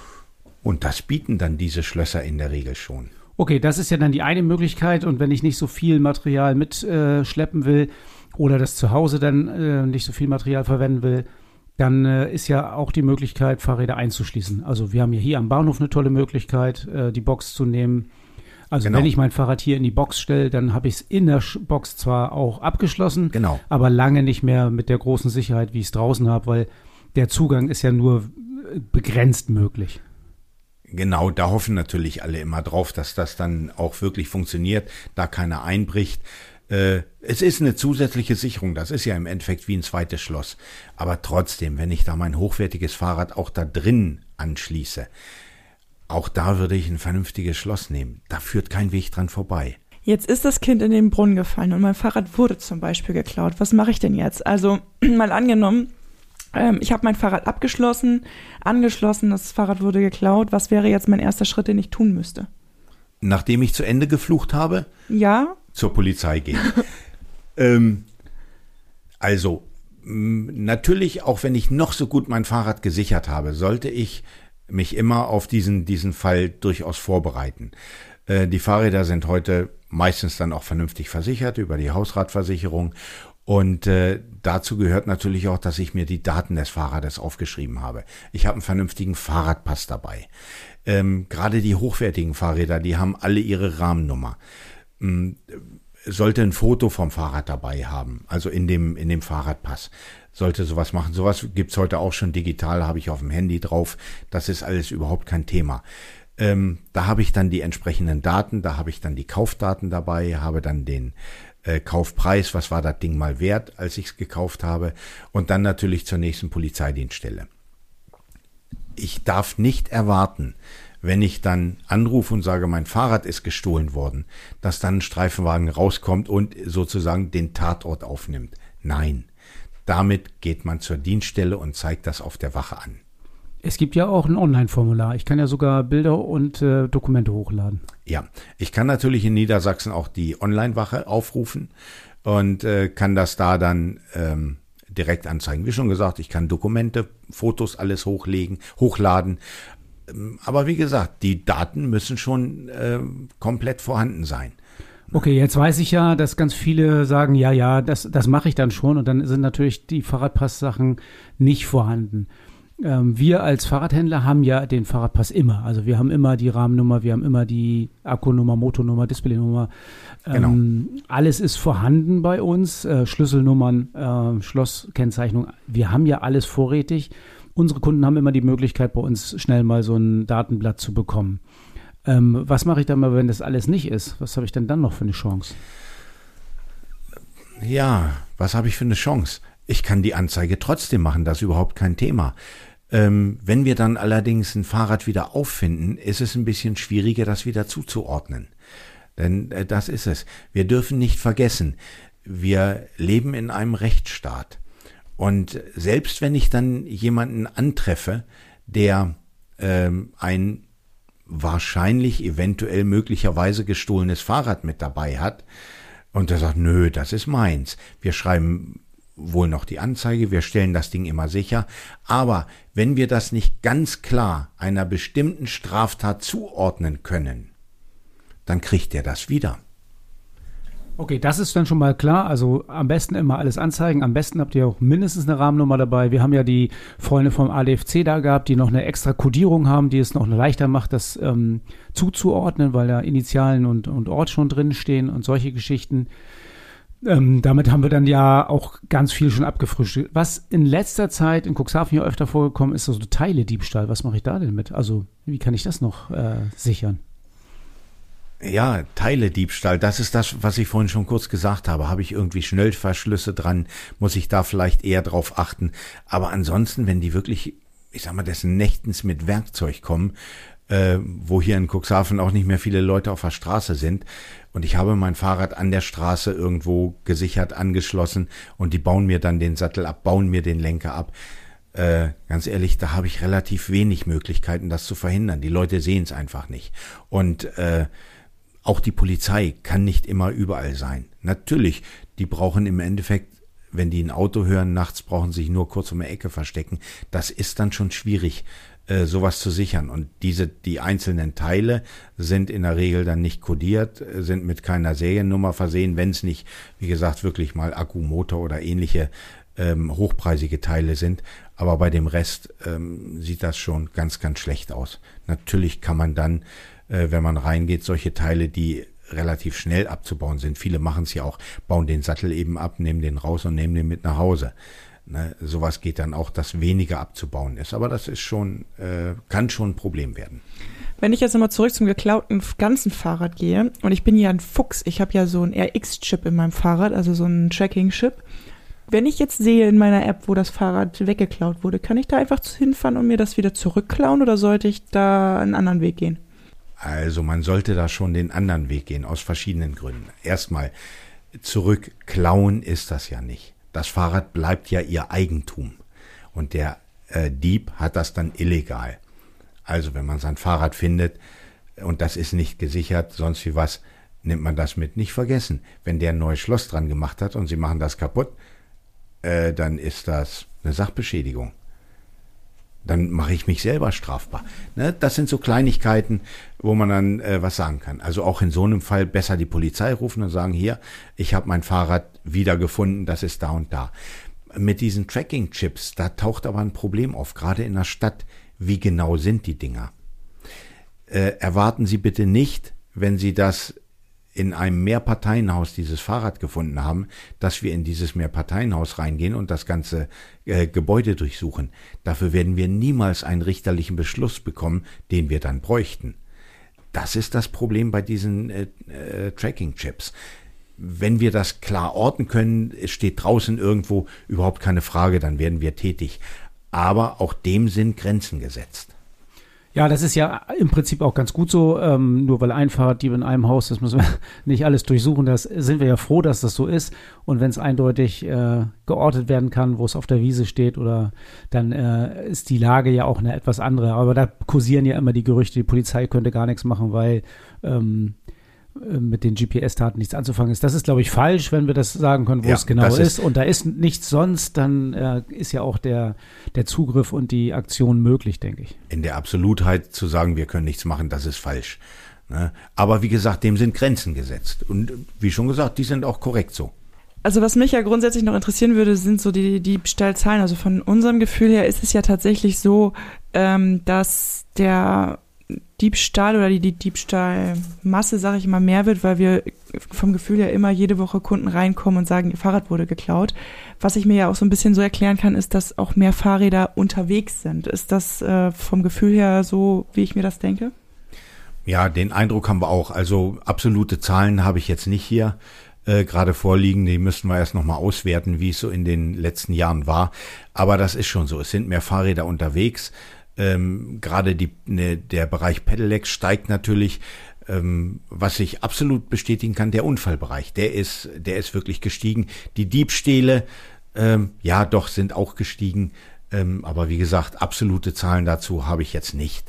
S7: Und das bieten dann diese Schlösser in der Regel schon.
S4: Okay, das ist ja dann die eine Möglichkeit. Und wenn ich nicht so viel Material mitschleppen äh, will oder das zu Hause dann äh, nicht so viel Material verwenden will, dann äh, ist ja auch die Möglichkeit, Fahrräder einzuschließen. Also wir haben ja hier am Bahnhof eine tolle Möglichkeit, äh, die Box zu nehmen. Also genau. Wenn ich mein Fahrrad hier in die Box stelle, dann habe ich es in der Box zwar auch abgeschlossen,
S7: genau.
S4: aber lange nicht mehr mit der großen Sicherheit, wie ich es draußen habe, weil der Zugang ist ja nur begrenzt möglich.
S7: Genau, da hoffen natürlich alle immer drauf, dass das dann auch wirklich funktioniert, da keiner einbricht. Äh, es ist eine zusätzliche Sicherung, das ist ja im Endeffekt wie ein zweites Schloss. Aber trotzdem, wenn ich da mein hochwertiges Fahrrad auch da drin anschließe, auch da würde ich ein vernünftiges Schloss nehmen. Da führt kein Weg dran vorbei.
S3: Jetzt ist das Kind in den Brunnen gefallen und mein Fahrrad wurde zum Beispiel geklaut. Was mache ich denn jetzt? Also mal angenommen, ähm, ich habe mein Fahrrad abgeschlossen, angeschlossen, das Fahrrad wurde geklaut. Was wäre jetzt mein erster Schritt, den ich tun müsste?
S7: Nachdem ich zu Ende geflucht habe?
S3: Ja.
S7: Zur Polizei gehen. ähm, also, mh, natürlich, auch wenn ich noch so gut mein Fahrrad gesichert habe, sollte ich mich immer auf diesen, diesen Fall durchaus vorbereiten. Äh, die Fahrräder sind heute meistens dann auch vernünftig versichert über die Hausratversicherung. Und äh, dazu gehört natürlich auch, dass ich mir die Daten des Fahrrades aufgeschrieben habe. Ich habe einen vernünftigen Fahrradpass dabei. Ähm, gerade die hochwertigen Fahrräder, die haben alle ihre Rahmennummer. Ähm, sollte ein Foto vom Fahrrad dabei haben, also in dem, in dem Fahrradpass. Sollte sowas machen. Sowas gibt's heute auch schon digital, habe ich auf dem Handy drauf. Das ist alles überhaupt kein Thema. Ähm, da habe ich dann die entsprechenden Daten, da habe ich dann die Kaufdaten dabei, habe dann den äh, Kaufpreis, was war das Ding mal wert, als ich es gekauft habe, und dann natürlich zur nächsten Polizeidienststelle. Ich darf nicht erwarten, wenn ich dann anrufe und sage, mein Fahrrad ist gestohlen worden, dass dann ein Streifenwagen rauskommt und sozusagen den Tatort aufnimmt. Nein. Damit geht man zur Dienststelle und zeigt das auf der Wache an.
S4: Es gibt ja auch ein Online-Formular. Ich kann ja sogar Bilder und äh, Dokumente hochladen.
S7: Ja, ich kann natürlich in Niedersachsen auch die Online-Wache aufrufen und äh, kann das da dann ähm, direkt anzeigen. Wie schon gesagt, ich kann Dokumente, Fotos, alles hochlegen, hochladen. Aber wie gesagt, die Daten müssen schon äh, komplett vorhanden sein.
S4: Okay, jetzt weiß ich ja, dass ganz viele sagen, ja, ja, das, das mache ich dann schon, und dann sind natürlich die Fahrradpass-Sachen nicht vorhanden. Ähm, wir als Fahrradhändler haben ja den Fahrradpass immer. Also wir haben immer die Rahmennummer, wir haben immer die Akkunummer, Motornummer, Displaynummer. Ähm, genau. Alles ist vorhanden bei uns, äh, Schlüsselnummern, äh, Schlosskennzeichnung. Wir haben ja alles vorrätig. Unsere Kunden haben immer die Möglichkeit, bei uns schnell mal so ein Datenblatt zu bekommen. Ähm, was mache ich dann mal, wenn das alles nicht ist? Was habe ich denn dann noch für eine Chance?
S7: Ja, was habe ich für eine Chance? Ich kann die Anzeige trotzdem machen, das ist überhaupt kein Thema. Ähm, wenn wir dann allerdings ein Fahrrad wieder auffinden, ist es ein bisschen schwieriger, das wieder zuzuordnen. Denn äh, das ist es. Wir dürfen nicht vergessen, wir leben in einem Rechtsstaat. Und selbst wenn ich dann jemanden antreffe, der ähm, ein wahrscheinlich, eventuell, möglicherweise gestohlenes Fahrrad mit dabei hat und der sagt, nö, das ist meins. Wir schreiben wohl noch die Anzeige, wir stellen das Ding immer sicher. Aber wenn wir das nicht ganz klar einer bestimmten Straftat zuordnen können, dann kriegt er das wieder.
S4: Okay, das ist dann schon mal klar. Also am besten immer alles anzeigen. Am besten habt ihr auch mindestens eine Rahmennummer dabei. Wir haben ja die Freunde vom A D F C da gehabt, die noch eine extra Kodierung haben, die es noch leichter macht, das ähm, zuzuordnen, weil da Initialen und, und Ort schon drin stehen und solche Geschichten. Ähm, damit haben wir dann ja auch ganz viel schon abgefrühstückt. Was in letzter Zeit in Cuxhaven ja öfter vorgekommen ist, so Teile-Diebstahl. Was mache ich da denn mit? Also wie kann ich das noch äh, sichern?
S7: Ja, Teile-Diebstahl, das ist das, was ich vorhin schon kurz gesagt habe. Habe ich irgendwie Schnellverschlüsse dran, muss ich da vielleicht eher drauf achten. Aber ansonsten, wenn die wirklich, ich sag mal, des Nächtens mit Werkzeug kommen, äh, wo hier in Cuxhaven auch nicht mehr viele Leute auf der Straße sind, und ich habe mein Fahrrad an der Straße irgendwo gesichert, angeschlossen, und die bauen mir dann den Sattel ab, bauen mir den Lenker ab, Äh, ganz ehrlich, da habe ich relativ wenig Möglichkeiten, das zu verhindern. Die Leute sehen es einfach nicht. Und äh, auch die Polizei kann nicht immer überall sein. Natürlich, die brauchen im Endeffekt, wenn die ein Auto hören, nachts brauchen sie sich nur kurz um die Ecke verstecken. Das ist dann schon schwierig, äh, sowas zu sichern. Und diese, die einzelnen Teile sind in der Regel dann nicht kodiert, sind mit keiner Seriennummer versehen, wenn es nicht, wie gesagt, wirklich mal Akku, Motor oder ähnliche ähm, hochpreisige Teile sind. Aber bei dem Rest ähm, sieht das schon ganz, ganz schlecht aus. Natürlich kann man dann, äh, wenn man reingeht, solche Teile, die relativ schnell abzubauen sind. Viele machen es ja auch, bauen den Sattel eben ab, nehmen den raus und nehmen den mit nach Hause. Ne, sowas geht dann auch, dass weniger abzubauen ist. Aber das ist schon, äh, kann schon ein Problem werden.
S3: Wenn ich jetzt nochmal zurück zum geklauten ganzen Fahrrad gehe, und ich bin ja ein Fuchs, ich habe ja so einen R X-Chip in meinem Fahrrad, also so einen Tracking-Chip. Wenn ich jetzt sehe in meiner App, wo das Fahrrad weggeklaut wurde, kann ich da einfach hinfahren und mir das wieder zurückklauen oder sollte ich da einen anderen Weg gehen?
S7: Also man sollte da schon den anderen Weg gehen, aus verschiedenen Gründen. Erstmal, zurückklauen ist das ja nicht. Das Fahrrad bleibt ja ihr Eigentum und der äh, Dieb hat das dann illegal. Also wenn man sein Fahrrad findet und das ist nicht gesichert, sonst wie was, nimmt man das mit. Nicht vergessen, wenn der ein neues Schloss dran gemacht hat und sie machen das kaputt, äh, dann ist das eine Sachbeschädigung. Dann mache ich mich selber strafbar. Ne? Das sind so Kleinigkeiten, wo man dann äh, was sagen kann. Also auch in so einem Fall besser die Polizei rufen und sagen, hier, ich habe mein Fahrrad wiedergefunden, das ist da und da. Mit diesen Tracking-Chips, da taucht aber ein Problem auf, gerade in der Stadt. Wie genau sind die Dinger? Äh, erwarten Sie bitte nicht, wenn Sie das in einem Mehrparteienhaus dieses Fahrrad gefunden haben, dass wir in dieses Mehrparteienhaus reingehen und das ganze äh, Gebäude durchsuchen. Dafür werden wir niemals einen richterlichen Beschluss bekommen, den wir dann bräuchten. Das ist das Problem bei diesen äh, äh, Tracking-Chips. Wenn wir das klar orten können, es steht draußen irgendwo, überhaupt keine Frage, dann werden wir tätig. Aber auch dem sind Grenzen gesetzt.
S4: Ja, das ist ja im Prinzip auch ganz gut so, ähm, nur weil ein Fahrraddieb in einem Haus, das müssen wir nicht alles durchsuchen, das sind wir ja froh, dass das so ist und wenn es eindeutig äh, geortet werden kann, wo es auf der Wiese steht oder dann äh, ist die Lage ja auch eine etwas andere, aber da kursieren ja immer die Gerüchte, die Polizei könnte gar nichts machen, weil ähm, mit den G P S-Daten nichts anzufangen ist. Das ist, glaube ich, falsch, wenn wir das sagen können, wo ja, es genau ist. ist. Und da ist nichts sonst, dann äh, ist ja auch der, der Zugriff und die Aktion möglich, denke ich.
S7: In der Absolutheit zu sagen, wir können nichts machen, das ist falsch. Ne? Aber wie gesagt, dem sind Grenzen gesetzt. Und wie schon gesagt, die sind auch korrekt so.
S3: Also was mich ja grundsätzlich noch interessieren würde, sind so die Diebstahlzahlen. Also von unserem Gefühl her ist es ja tatsächlich so, ähm, dass der Diebstahl oder die, die Diebstahlmasse, sage ich immer, mehr wird, weil wir vom Gefühl ja immer jede Woche Kunden reinkommen und sagen, ihr Fahrrad wurde geklaut. Was ich mir ja auch so ein bisschen so erklären kann, ist, dass auch mehr Fahrräder unterwegs sind. Ist das äh, vom Gefühl her so, wie ich mir das denke?
S7: Ja, den Eindruck haben wir auch. Also absolute Zahlen habe ich jetzt nicht hier äh, gerade vorliegen. Die müssten wir erst nochmal auswerten, wie es so in den letzten Jahren war. Aber das ist schon so. Es sind mehr Fahrräder unterwegs. Ähm, gerade die, ne, der Bereich Pedelecs steigt natürlich, ähm, was ich absolut bestätigen kann, der Unfallbereich, der ist, der ist wirklich gestiegen. Die Diebstähle, ähm, ja doch, sind auch gestiegen, ähm, aber wie gesagt, absolute Zahlen dazu habe ich jetzt nicht.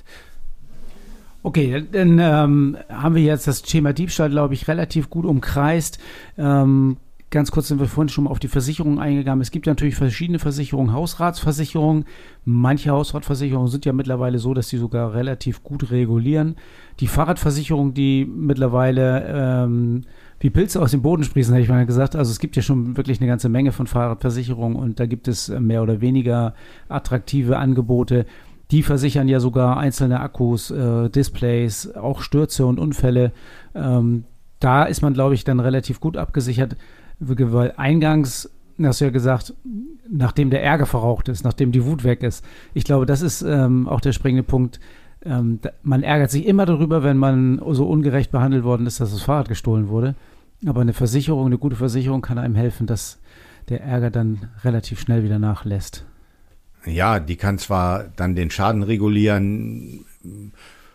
S4: Okay, dann ähm, haben wir jetzt das Thema Diebstahl, glaube ich, relativ gut umkreist. Ähm, Ganz kurz sind wir vorhin schon mal auf die Versicherungen eingegangen. Es gibt ja natürlich verschiedene Versicherungen, Hausratsversicherungen. Manche Hausratversicherungen sind ja mittlerweile so, dass sie sogar relativ gut regulieren. Die Fahrradversicherung, die mittlerweile ähm, wie Pilze aus dem Boden sprießen, hätte ich mal gesagt. Also es gibt ja schon wirklich eine ganze Menge von Fahrradversicherungen und da gibt es mehr oder weniger attraktive Angebote. Die versichern ja sogar einzelne Akkus, äh, Displays, auch Stürze und Unfälle. Ähm, da ist man, glaube ich, dann relativ gut abgesichert. Weil eingangs, hast du ja gesagt, nachdem der Ärger verraucht ist, nachdem die Wut weg ist. Ich glaube, das ist ähm, auch der springende Punkt. Ähm, da, man ärgert sich immer darüber, wenn man so ungerecht behandelt worden ist, dass das Fahrrad gestohlen wurde. Aber eine Versicherung, eine gute Versicherung kann einem helfen, dass der Ärger dann relativ schnell wieder nachlässt.
S7: Ja, die kann zwar dann den Schaden regulieren,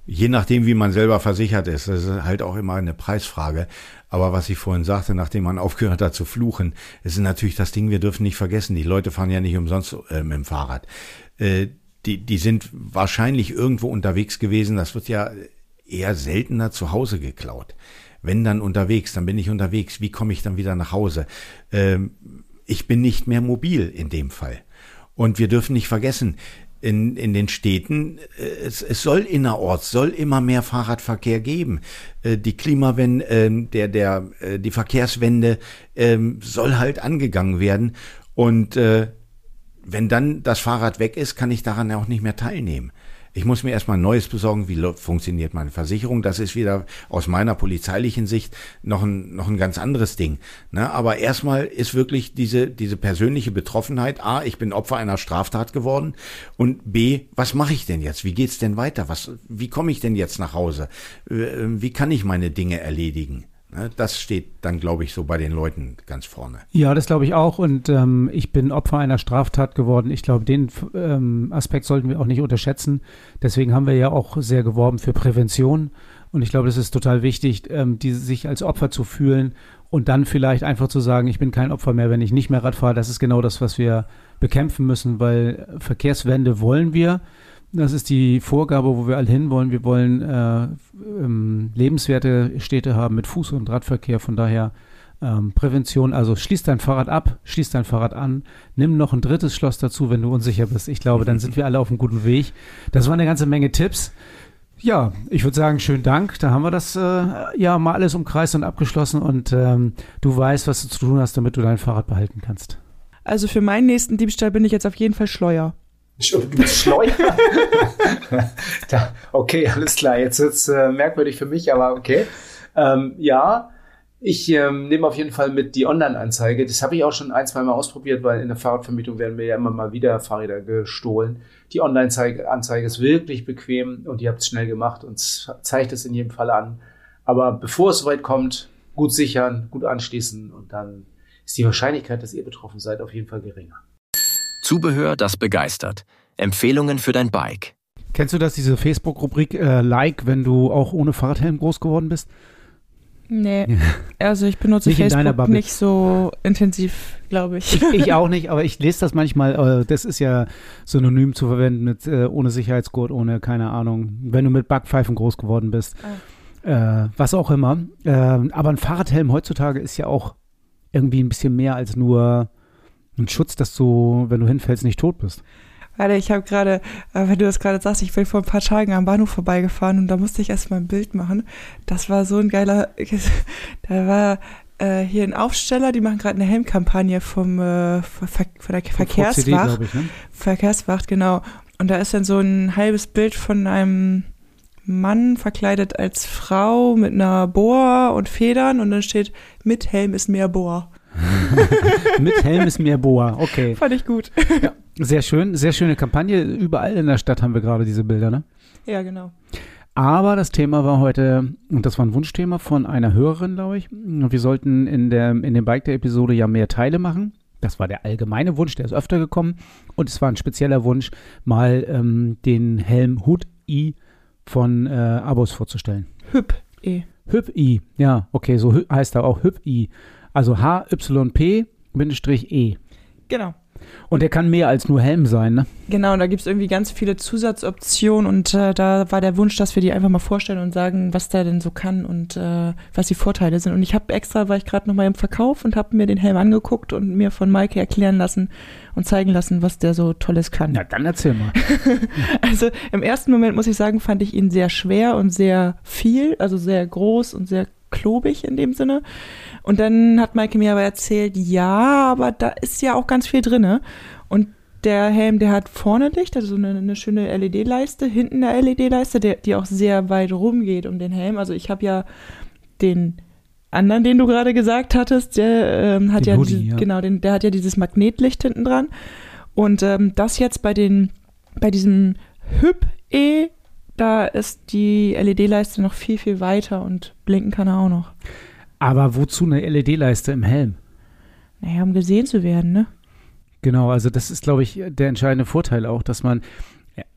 S7: Je nachdem, wie man selber versichert ist, das ist halt auch immer eine Preisfrage. Aber was ich vorhin sagte, nachdem man aufgehört hat zu fluchen, ist natürlich das Ding, wir dürfen nicht vergessen, die Leute fahren ja nicht umsonst äh, mit dem Fahrrad. Äh, die, die sind wahrscheinlich irgendwo unterwegs gewesen, das wird ja eher seltener zu Hause geklaut. Wenn dann unterwegs, dann bin ich unterwegs, wie komme ich dann wieder nach Hause? Ähm, ich bin nicht mehr mobil in dem Fall. Und wir dürfen nicht vergessen, In, in den Städten, es, es soll innerorts, soll immer mehr Fahrradverkehr geben. Äh, die Klimawende, äh, der, der, äh, die Verkehrswende äh, soll halt angegangen werden. Und äh, wenn dann das Fahrrad weg ist, kann ich daran auch nicht mehr teilnehmen. Ich muss mir erstmal ein neues besorgen, wie funktioniert meine Versicherung. Das ist wieder aus meiner polizeilichen Sicht noch ein, noch ein ganz anderes Ding. Ne? Aber erstmal ist wirklich diese, diese persönliche Betroffenheit, A, ich bin Opfer einer Straftat geworden und B, was mache ich denn jetzt? Wie geht's denn weiter? Was, wie komme ich denn jetzt nach Hause? Wie kann ich meine Dinge erledigen? Das steht dann, glaube ich, so bei den Leuten ganz vorne.
S4: Ja, das glaube ich auch. Und ähm, ich bin Opfer einer Straftat geworden. Ich glaube, den ähm, Aspekt sollten wir auch nicht unterschätzen. Deswegen haben wir ja auch sehr geworben für Prävention. Und ich glaube, das ist total wichtig, ähm, die, sich als Opfer zu fühlen und dann vielleicht einfach zu sagen, ich bin kein Opfer mehr, wenn ich nicht mehr Rad fahre. Das ist genau das, was wir bekämpfen müssen, weil Verkehrswende wollen wir. Das ist die Vorgabe, wo wir alle hinwollen. Wir wollen äh, ähm, lebenswerte Städte haben mit Fuß- und Radverkehr. Von daher ähm, Prävention. Also schließ dein Fahrrad ab, schließ dein Fahrrad an. Nimm noch ein drittes Schloss dazu, wenn du unsicher bist. Ich glaube, dann sind wir alle auf einem guten Weg. Das war eine ganze Menge Tipps. Ja, ich würde sagen, schönen Dank. Da haben wir das äh, ja mal alles umkreist und abgeschlossen. Und ähm, du weißt, was du zu tun hast, damit du dein Fahrrad behalten kannst.
S3: Also für meinen nächsten Diebstahl bin ich jetzt auf jeden Fall Schleuer.
S2: Du bist Schleuer? Okay, alles klar. Jetzt wird's äh, merkwürdig für mich, aber okay. Ähm, ja, ich ähm, nehme auf jeden Fall mit die Online-Anzeige. Das habe ich auch schon ein, zwei Mal ausprobiert, weil in der Fahrradvermietung werden mir ja immer mal wieder Fahrräder gestohlen. Die Online-Anzeige ist wirklich bequem und ihr habt es schnell gemacht und zeigt es in jedem Fall an. Aber bevor es soweit kommt, gut sichern, gut anschließen und dann ist die Wahrscheinlichkeit, dass ihr betroffen seid, auf jeden Fall geringer.
S1: Zubehör, das begeistert. Empfehlungen für dein Bike.
S4: Kennst du das, diese Facebook-Rubrik äh, Like, wenn du auch ohne Fahrradhelm groß geworden bist?
S3: Nee, also ich benutze
S4: nicht
S3: Facebook nicht so intensiv, glaube ich.
S4: ich. Ich auch nicht, aber ich lese das manchmal. Äh, das ist ja synonym zu verwenden mit äh, ohne Sicherheitsgurt, ohne, keine Ahnung, wenn du mit Backpfeifen groß geworden bist. Ah. Äh, was auch immer. Äh, aber ein Fahrradhelm heutzutage ist ja auch irgendwie ein bisschen mehr als nur ein Schutz, dass du, wenn du hinfällst, nicht tot bist.
S3: Warte, ich habe gerade, äh, wenn du das gerade sagst, ich bin vor ein paar Tagen am Bahnhof vorbeigefahren und da musste ich erstmal ein Bild machen. Das war so ein geiler, da war äh, hier ein Aufsteller, die machen gerade eine Helmkampagne vom, äh, von, von der Verkehrswacht. V C D, glaub ich, ne? Verkehrswacht, genau. Und da ist dann so ein halbes Bild von einem Mann verkleidet als Frau mit einer Boa und Federn und dann steht, mit Helm ist mehr Boa.
S4: Mit Helm ist mehr Boa, okay.
S3: Fand ich gut.
S4: Ja, sehr schön, sehr schöne Kampagne. Überall in der Stadt haben wir gerade diese Bilder, ne?
S3: Ja, genau.
S4: Aber das Thema war heute, und das war ein Wunschthema von einer Hörerin, glaube ich, wir sollten in, der, in dem Bike der Episode ja mehr Teile machen. Das war der allgemeine Wunsch, der ist öfter gekommen. Und es war ein spezieller Wunsch, mal ähm, den Helm Hood-I von äh, Abus vorzustellen.
S3: Hyp-I.
S4: Hyp-I, ja, okay, so heißt er auch, Hyp-I. Also H Y P E.
S3: Genau.
S4: Und der kann mehr als nur Helm sein, ne?
S3: Genau, und da gibt es irgendwie ganz viele Zusatzoptionen und äh, da war der Wunsch, dass wir die einfach mal vorstellen und sagen, was der denn so kann und äh, was die Vorteile sind. Und ich habe extra, war ich gerade nochmal im Verkauf und habe mir den Helm angeguckt und mir von Maike erklären lassen und zeigen lassen, was der so Tolles kann.
S4: Na, dann erzähl mal.
S3: Also im ersten Moment, muss ich sagen, fand ich ihn sehr schwer und sehr viel, also sehr groß und sehr klobig in dem Sinne. Und dann hat Maike mir aber erzählt, ja, aber da ist ja auch ganz viel drinne. Und der Helm, der hat vorne Licht, also so eine, eine schöne L E D-Leiste, hinten eine L E D-Leiste, der, die auch sehr weit rumgeht um den Helm. Also ich habe ja den anderen, den du gerade gesagt hattest, der ähm, hat
S4: den
S3: ja,
S4: Hoodie,
S3: diese,
S4: ja,
S3: genau, den, der hat ja dieses Magnetlicht hinten dran. Und ähm, das jetzt bei den, bei diesem Hyp-E, da ist die L E D-Leiste noch viel, viel weiter und blinken kann er auch noch.
S4: Aber wozu eine L E D-Leiste im Helm?
S3: Naja, um gesehen zu werden, ne?
S4: Genau, also das ist, glaube ich, der entscheidende Vorteil auch, dass man,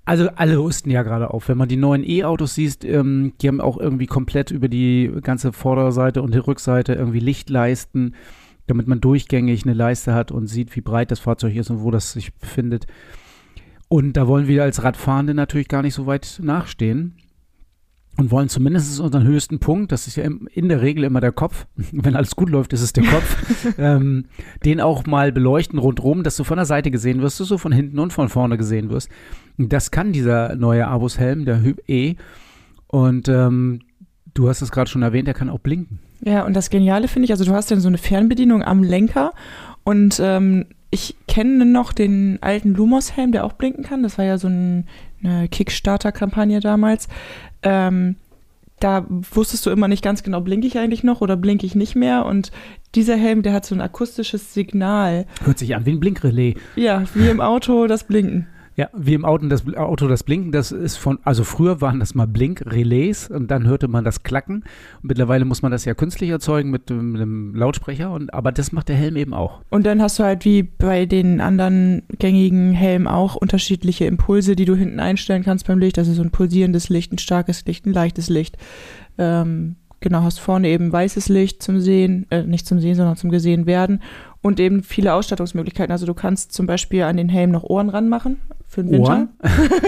S4: Also alle rüsten ja gerade auf. Wenn man die neuen E-Autos sieht, ähm, die haben auch irgendwie komplett über die ganze Vorderseite und die Rückseite irgendwie Lichtleisten, damit man durchgängig eine Leiste hat und sieht, wie breit das Fahrzeug ist und wo das sich befindet. Und da wollen wir als Radfahrende natürlich gar nicht so weit nachstehen und wollen zumindest unseren höchsten Punkt, das ist ja in der Regel immer der Kopf, wenn alles gut läuft, ist es der Kopf, ähm, den auch mal beleuchten rundherum, dass du von der Seite gesehen wirst, dass du von hinten und von vorne gesehen wirst. Das kann dieser neue Abus-Helm, der Hyp E. Und ähm, du hast es gerade schon erwähnt, der kann auch blinken.
S3: Ja, und das Geniale finde ich, also du hast dann so eine Fernbedienung am Lenker und ähm, ich kenne noch den alten Lumos-Helm, der auch blinken kann. Das war ja so ein, eine Kickstarter-Kampagne damals. Ähm, da wusstest du immer nicht ganz genau, blinke ich eigentlich noch oder blinke ich nicht mehr. Und dieser Helm, der hat so ein akustisches Signal.
S4: Hört sich an wie ein Blinkrelais.
S3: Ja, wie im Auto das Blinken.
S4: Ja, wie im Auto das, Auto das Blinken, das ist von, also früher waren das mal Blinkrelais und dann hörte man das Klacken. Und mittlerweile muss man das ja künstlich erzeugen mit, mit einem Lautsprecher, und, aber das macht der Helm eben auch.
S3: Und dann hast du halt wie bei den anderen gängigen Helmen auch unterschiedliche Impulse, die du hinten einstellen kannst beim Licht. Also so ein pulsierendes Licht, ein starkes Licht, ein leichtes Licht. Ähm, genau, hast vorne eben weißes Licht zum Sehen, äh, nicht zum Sehen, sondern zum gesehen werden. Und eben viele Ausstattungsmöglichkeiten. Also du kannst zum Beispiel an den Helm noch Ohren ranmachen für den Winter.
S4: Ohren?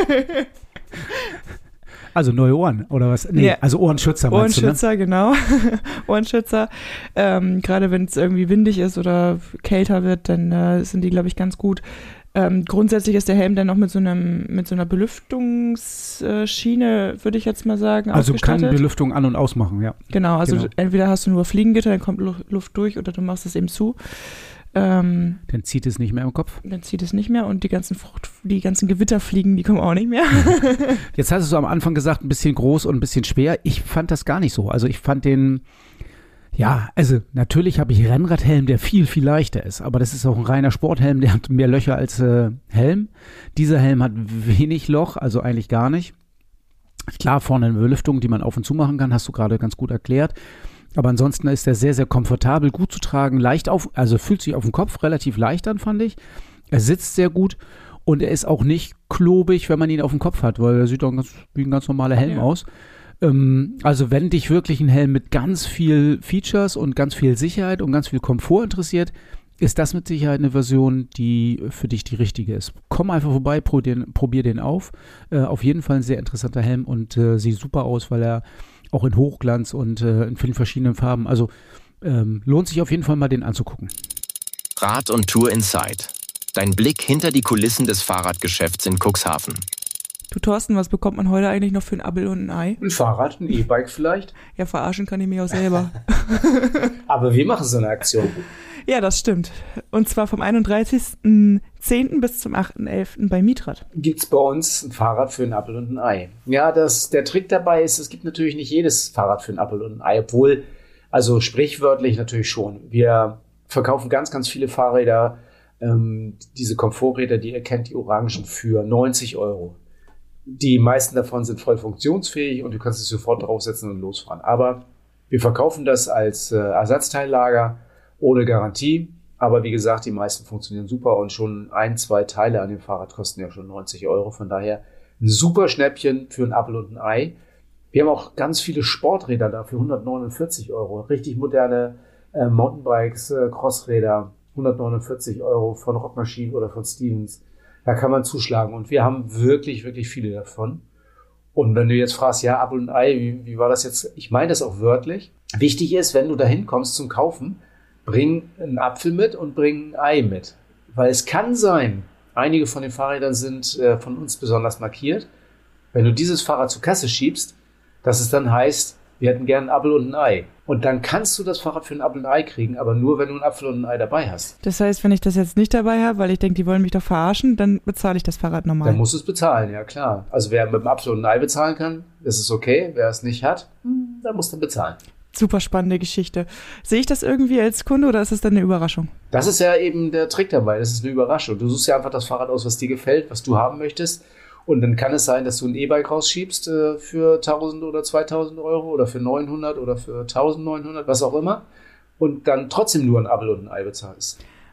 S4: Also neue Ohren oder was? Nee,
S3: ja.
S4: Also Ohrenschützer meinst
S3: Ohrenschützer,
S4: du, ne?
S3: genau. Ohrenschützer. Ähm, gerade wenn es irgendwie windig ist oder kälter wird, dann äh, sind die, glaube ich, ganz gut. Ähm, grundsätzlich ist der Helm dann noch mit so einem mit so einer Belüftungsschiene, würde ich jetzt mal sagen,
S4: also
S3: ausgestattet.
S4: kann Belüftung an- und ausmachen, ja.
S3: Genau, also
S4: Genau.
S3: entweder hast du nur Fliegengitter, dann kommt Luft durch, oder du machst es eben zu. Ähm,
S4: Dann zieht es nicht mehr im Kopf.
S3: dann zieht es nicht mehr, und die ganzen Frucht, die ganzen Gewitterfliegen, die kommen auch nicht mehr.
S4: Jetzt hattest du am Anfang gesagt, ein bisschen groß und ein bisschen schwer. Ich fand das gar nicht so. Also ich fand den, ja, also natürlich habe ich Rennradhelm, der viel, viel leichter ist. Aber das ist auch ein reiner Sporthelm, der hat mehr Löcher als äh, Helm. Dieser Helm hat wenig Loch, also eigentlich gar nicht. Klar, vorne eine Belüftung, die man auf und zu machen kann, hast du gerade ganz gut erklärt. Aber ansonsten ist der sehr, sehr komfortabel, gut zu tragen, leicht auf, also fühlt sich auf dem Kopf relativ leicht an, fand ich. Er sitzt sehr gut und er ist auch nicht klobig, wenn man ihn auf dem Kopf hat, weil er sieht auch ganz, wie ein ganz normaler Helm
S3: Ja.
S4: aus. Ähm, also wenn dich wirklich ein Helm mit ganz viel Features und ganz viel Sicherheit und ganz viel Komfort interessiert, ist das mit Sicherheit eine Version, die für dich die richtige ist. Komm einfach vorbei, probier den, probier den auf. Äh, auf jeden Fall ein sehr interessanter Helm und äh, sieht super aus, weil er auch in Hochglanz und äh, in vielen verschiedenen Farben. Also ähm, lohnt sich auf jeden Fall mal, den anzugucken.
S8: Rad und Tour Inside. Dein Blick hinter die Kulissen des Fahrradgeschäfts in Cuxhaven.
S3: Du, Thorsten, was bekommt man heute eigentlich noch für ein Appel und ein Ei?
S2: Ein Fahrrad, ein E-Bike vielleicht.
S3: Ja, verarschen kann ich mich auch selber.
S2: Aber wir machen so eine Aktion.
S3: Ja, das stimmt. Und zwar vom einunddreißigsten zehnten bis zum achten elften bei Mietrad.
S2: Gibt's bei uns ein Fahrrad für einen Apfel und ein Ei. Ja, das, der Trick dabei ist, es gibt natürlich nicht jedes Fahrrad für einen Apfel und ein Ei, obwohl, also sprichwörtlich natürlich schon. Wir verkaufen ganz, ganz viele Fahrräder, ähm, diese Komforträder, die ihr kennt, die Orangen, für neunzig Euro. Die meisten davon sind voll funktionsfähig und du kannst es sofort draufsetzen und losfahren. Aber wir verkaufen das als äh, Ersatzteillager ohne Garantie. Aber wie gesagt, die meisten funktionieren super und schon ein, zwei Teile an dem Fahrrad kosten ja schon neunzig Euro. Von daher ein super Schnäppchen für ein Apfel und ein Ei. Wir haben auch ganz viele Sporträder da für hundertneunundvierzig Euro. Richtig moderne äh, Mountainbikes, äh, Crossräder, hundertneunundvierzig Euro von Rockmaschinen oder von Stevens. Da kann man zuschlagen und wir haben wirklich, wirklich viele davon. Und wenn du jetzt fragst, ja, Apfel und Ei, wie, wie war das jetzt? Ich meine das auch wörtlich. Wichtig ist, wenn du dahin kommst zum Kaufen, bring einen Apfel mit und bring ein Ei mit. Weil es kann sein, einige von den Fahrrädern sind äh, von uns besonders markiert. Wenn du dieses Fahrrad zur Kasse schiebst, dass es dann heißt, wir hätten gern einen Apfel und ein Ei. Und dann kannst du das Fahrrad für einen Apfel und ein Ei kriegen, aber nur, wenn du einen Apfel und ein Ei dabei hast.
S3: Das heißt, wenn ich das jetzt nicht dabei habe, weil ich denke, die wollen mich doch verarschen, dann bezahle ich das Fahrrad normal.
S2: Dann musst du es bezahlen, ja klar. Also wer mit einem Apfel und ein Ei bezahlen kann, das ist okay. Wer es nicht hat, der muss dann bezahlen.
S3: Super spannende Geschichte. Sehe ich das irgendwie als Kunde oder ist das dann eine Überraschung?
S2: Das ist ja eben der Trick dabei. Das ist eine Überraschung. Du suchst ja einfach das Fahrrad aus, was dir gefällt, was du haben möchtest. Und dann kann es sein, dass du ein E-Bike rausschiebst äh, für tausend oder zweitausend Euro oder für neunhundert oder für eintausendneunhundert, was auch immer. Und dann trotzdem nur ein Apfel und ein Ei bezahlst.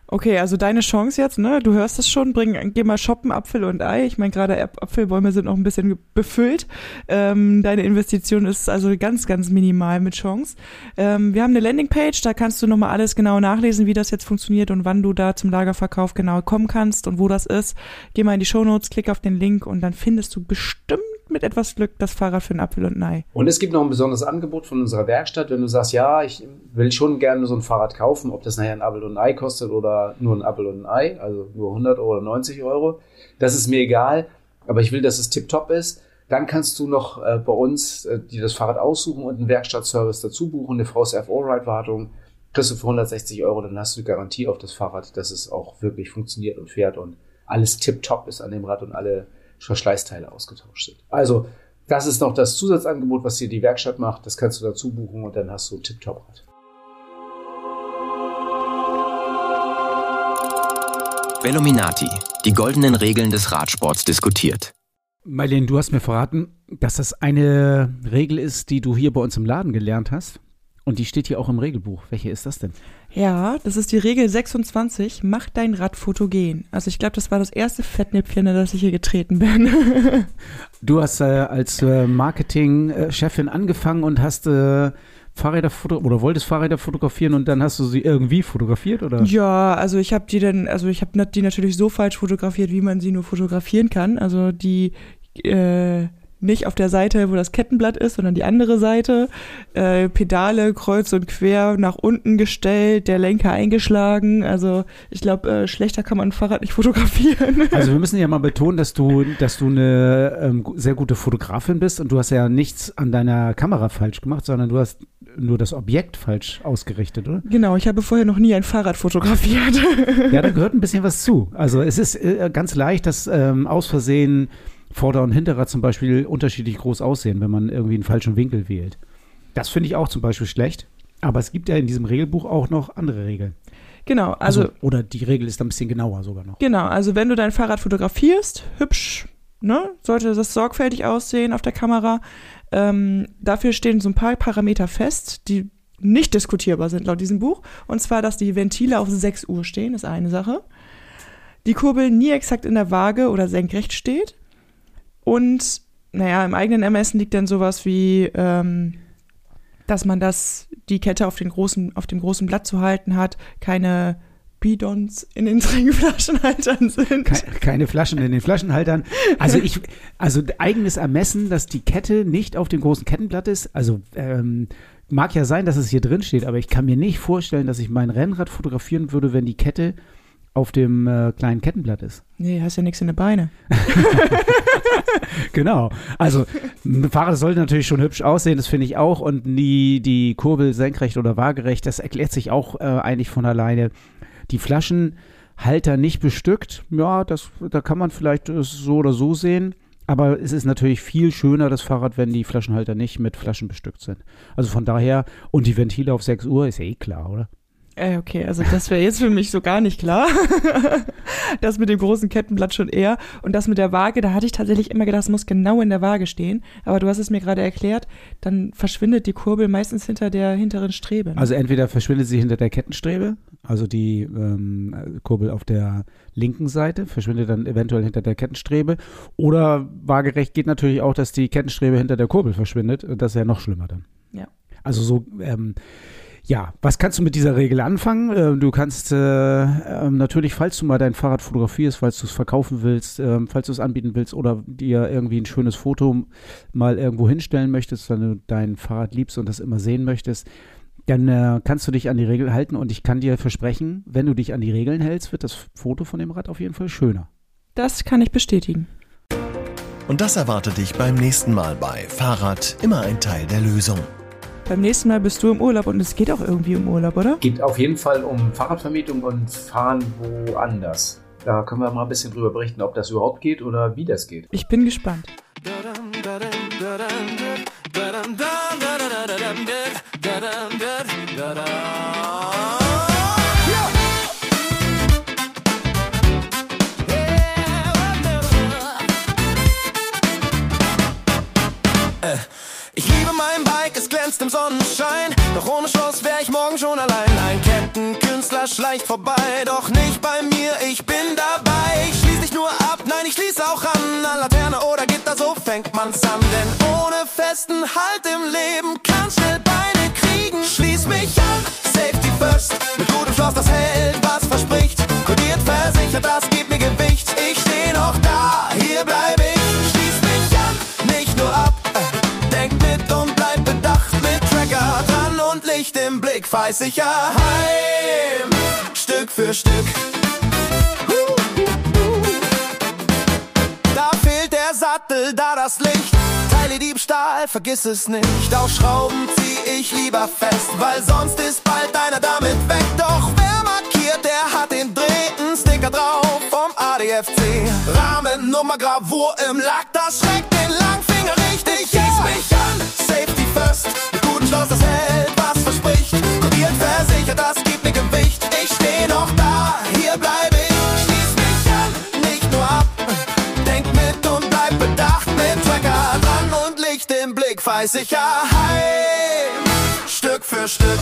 S3: Okay, also deine Chance jetzt, ne? Du hörst es schon, bring, geh mal shoppen, Apfel und Ei. Ich meine, gerade Apfelbäume sind noch ein bisschen befüllt. Ähm, deine Investition ist also ganz, ganz minimal mit Chance. Ähm, wir haben eine Landingpage, da kannst du nochmal alles genau nachlesen, wie das jetzt funktioniert und wann du da zum Lagerverkauf genau kommen kannst und wo das ist. Geh mal in die Shownotes, klick auf den Link und dann findest du bestimmt mit etwas Glück das Fahrrad für einen Apfel und ein Ei.
S2: Und es gibt noch ein besonderes Angebot von unserer Werkstatt, wenn du sagst, ja, ich will schon gerne so ein Fahrrad kaufen, ob das nachher ein Apfel und ein Ei kostet oder nur ein Apfel und ein Ei, also nur hundert oder neunzig Euro. Das ist mir egal, aber ich will, dass es tipptopp ist. Dann kannst du noch äh, bei uns äh, dir das Fahrrad aussuchen und einen Werkstattservice dazu buchen, eine V S F Allride-Wartung. Kriegst du für hundertsechzig Euro, dann hast du Garantie auf das Fahrrad, dass es auch wirklich funktioniert und fährt und alles tipptopp ist an dem Rad und alle Verschleißteile ausgetauscht sind. Also, das ist noch das Zusatzangebot, was dir die Werkstatt macht. Das kannst du dazu buchen und dann hast du ein Tip-Top-Rad.
S8: Velominati, die goldenen Regeln des Radsports diskutiert.
S4: Marlene, du hast mir verraten, dass das eine Regel ist, die du hier bei uns im Laden gelernt hast. Und die steht hier auch im Regelbuch. Welche ist das denn?
S3: Ja, das ist die Regel sechsundzwanzig. Mach dein Rad fotogen. Also ich glaube, das war das erste Fettnäpfchen, in das ich hier getreten bin.
S4: Du hast äh, als äh, Marketingchefin angefangen und hast äh, Fahrräder foto- oder wolltest Fahrräder fotografieren und dann hast du sie irgendwie fotografiert, oder?
S3: Ja, also ich habe die dann, also ich habe die natürlich so falsch fotografiert, wie man sie nur fotografieren kann. Also die äh, nicht auf der Seite, wo das Kettenblatt ist, sondern die andere Seite. Äh, Pedale kreuz und quer nach unten gestellt, der Lenker eingeschlagen. Also ich glaube, äh, schlechter kann man ein Fahrrad nicht fotografieren.
S4: Also wir müssen ja mal betonen, dass du, dass du eine ähm, sehr gute Fotografin bist und du hast ja nichts an deiner Kamera falsch gemacht, sondern du hast nur das Objekt falsch ausgerichtet, oder?
S3: Genau, ich habe vorher noch nie ein Fahrrad fotografiert.
S4: Ja, da gehört ein bisschen was zu. Also es ist äh, ganz leicht, dass ähm, aus Versehen Vorder- und Hinterrad zum Beispiel unterschiedlich groß aussehen, wenn man irgendwie einen falschen Winkel wählt. Das finde ich auch zum Beispiel schlecht. Aber es gibt ja in diesem Regelbuch auch noch andere Regeln.
S3: Genau, also,
S4: also oder die Regel ist ein bisschen genauer sogar noch.
S3: Genau, also wenn du dein Fahrrad fotografierst, hübsch, ne, sollte das sorgfältig aussehen auf der Kamera. Ähm, dafür stehen so ein paar Parameter fest, die nicht diskutierbar sind laut diesem Buch. Und zwar, dass die Ventile auf sechs Uhr stehen, ist eine Sache. Die Kurbel nie exakt in der Waage oder senkrecht steht. Und, naja, im eigenen Ermessen liegt dann sowas wie, ähm, dass man das, die Kette auf, den großen, auf dem großen Blatt zu halten hat, keine Bidons in den Trinkflaschenhaltern sind.
S4: Keine, keine Flaschen in den Flaschenhaltern. Also ich, also eigenes Ermessen, dass die Kette nicht auf dem großen Kettenblatt ist. Also ähm, mag ja sein, dass es hier drin steht, aber ich kann mir nicht vorstellen, dass ich mein Rennrad fotografieren würde, wenn die Kette auf dem äh, kleinen Kettenblatt ist.
S3: Nee, hast ja nichts in den Beinen.
S4: Genau. Also ein Fahrrad sollte natürlich schon hübsch aussehen, das finde ich auch. Und die, die Kurbel senkrecht oder waagerecht, das erklärt sich auch äh, eigentlich von alleine. Die Flaschenhalter nicht bestückt, ja, das, da kann man vielleicht so oder so sehen. Aber es ist natürlich viel schöner, das Fahrrad, wenn die Flaschenhalter nicht mit Flaschen bestückt sind. Also von daher, und die Ventile auf sechs Uhr ist ja eh klar, oder?
S3: Äh, okay, also das wäre jetzt für mich so gar nicht klar. Das mit dem großen Kettenblatt schon eher. Und das mit der Waage, da hatte ich tatsächlich immer gedacht, es muss genau in der Waage stehen. Aber du hast es mir gerade erklärt, dann verschwindet die Kurbel meistens hinter der hinteren Strebe. Ne?
S4: Also entweder verschwindet sie hinter der Kettenstrebe, also die ähm, Kurbel auf der linken Seite, verschwindet dann eventuell hinter der Kettenstrebe. Oder waagerecht geht natürlich auch, dass die Kettenstrebe hinter der Kurbel verschwindet. Das ist ja noch schlimmer dann.
S3: Ja.
S4: Also so, ähm, ja, was kannst du mit dieser Regel anfangen? Du kannst äh, äh, natürlich, falls du mal dein Fahrrad fotografierst, falls du es verkaufen willst, äh, falls du es anbieten willst oder dir irgendwie ein schönes Foto mal irgendwo hinstellen möchtest, wenn du dein Fahrrad liebst und das immer sehen möchtest, dann äh, kannst du dich an die Regel halten und ich kann dir versprechen, wenn du dich an die Regeln hältst, wird das Foto von dem Rad auf jeden Fall schöner.
S3: Das kann ich bestätigen.
S1: Und das erwartet dich beim nächsten Mal bei Fahrrad, immer ein Teil der Lösung.
S3: Beim nächsten Mal bist du im Urlaub und es geht auch irgendwie um Urlaub, oder?
S2: Geht auf jeden Fall um Fahrradvermietung und Fahren woanders. Da können wir mal ein bisschen drüber berichten, ob das überhaupt geht oder wie das geht.
S3: Ich bin gespannt.
S9: Ich liebe mein Bike, es glänzt im Sonnenschein. Doch ohne Schloss wär ich morgen schon allein. Ein Kettenkünstler schleicht vorbei, doch nicht bei mir, ich bin dabei. Ich schließ nicht nur ab, nein, ich schließ auch an, an Laterne oder Gitter, so fängt man's an. Denn ohne festen Halt im Leben kann schnell Beine kriegen. Schließ mich an, Safety first, mit gutem Schloss, das hält, was verspricht. Kodiert, versichert, das gibt mir Gewicht. Ich steh noch da, hier bleib ich. Schließ mich an, nicht nur ab, äh, denk mit und bleib bedacht. Mit Tracker dran und Licht im Blick, fahr ich sicher heim, Stück für Stück. Da fehlt der Sattel, da das Licht. Teile Diebstahl, vergiss es nicht. Auf Schrauben zieh ich lieber fest, weil sonst ist bald einer damit weg. Doch wer markiert, der hat den drehten Sticker drauf vom A D F C. Rahmennummer, Gravur im Lack, das schreckt den Langfinger richtig. Ja. Schieß mich an, Safety first, mit gutem Schloss, das hält, was verspricht. Kodiert, versichert, das gibt mir Gewicht. Ich steh noch da, hier bleib ich. Schließ mich an, nicht nur ab, denk mit und bleib bedacht. Mit Tracker dran und Licht im Blick, fahr ich sicher heim, Stück für Stück.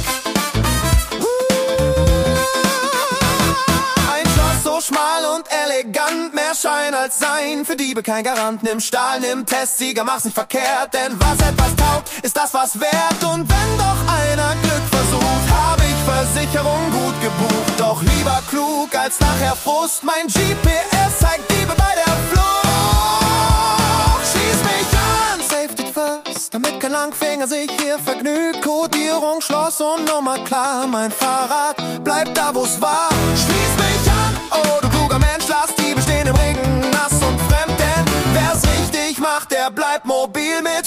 S9: Ein Schloss so schmal und elegant, mehr Schein als Sein. Für Diebe kein Garant, nimm Stahl, nimm Testsieger, mach's nicht verkehrt. Denn was etwas taugt, ist das was wert. Und wenn doch einer Glück versucht, hab ich Versicherung gut gebucht. Doch lieber klug als nachher Frust, mein G P S zeigt Diebe bei der Flucht. Schieß mich an, Safety first, damit kein Langfinger sich hier vergnügt. Kodierung, Schloss und Nummer klar, mein Fahrrad bleibt da, wo's war. Schließ mich an, oh du kluger Mensch, lass Diebe stehen im Regen, nass und fremd. Denn wer's richtig macht, der bleibt mobil mit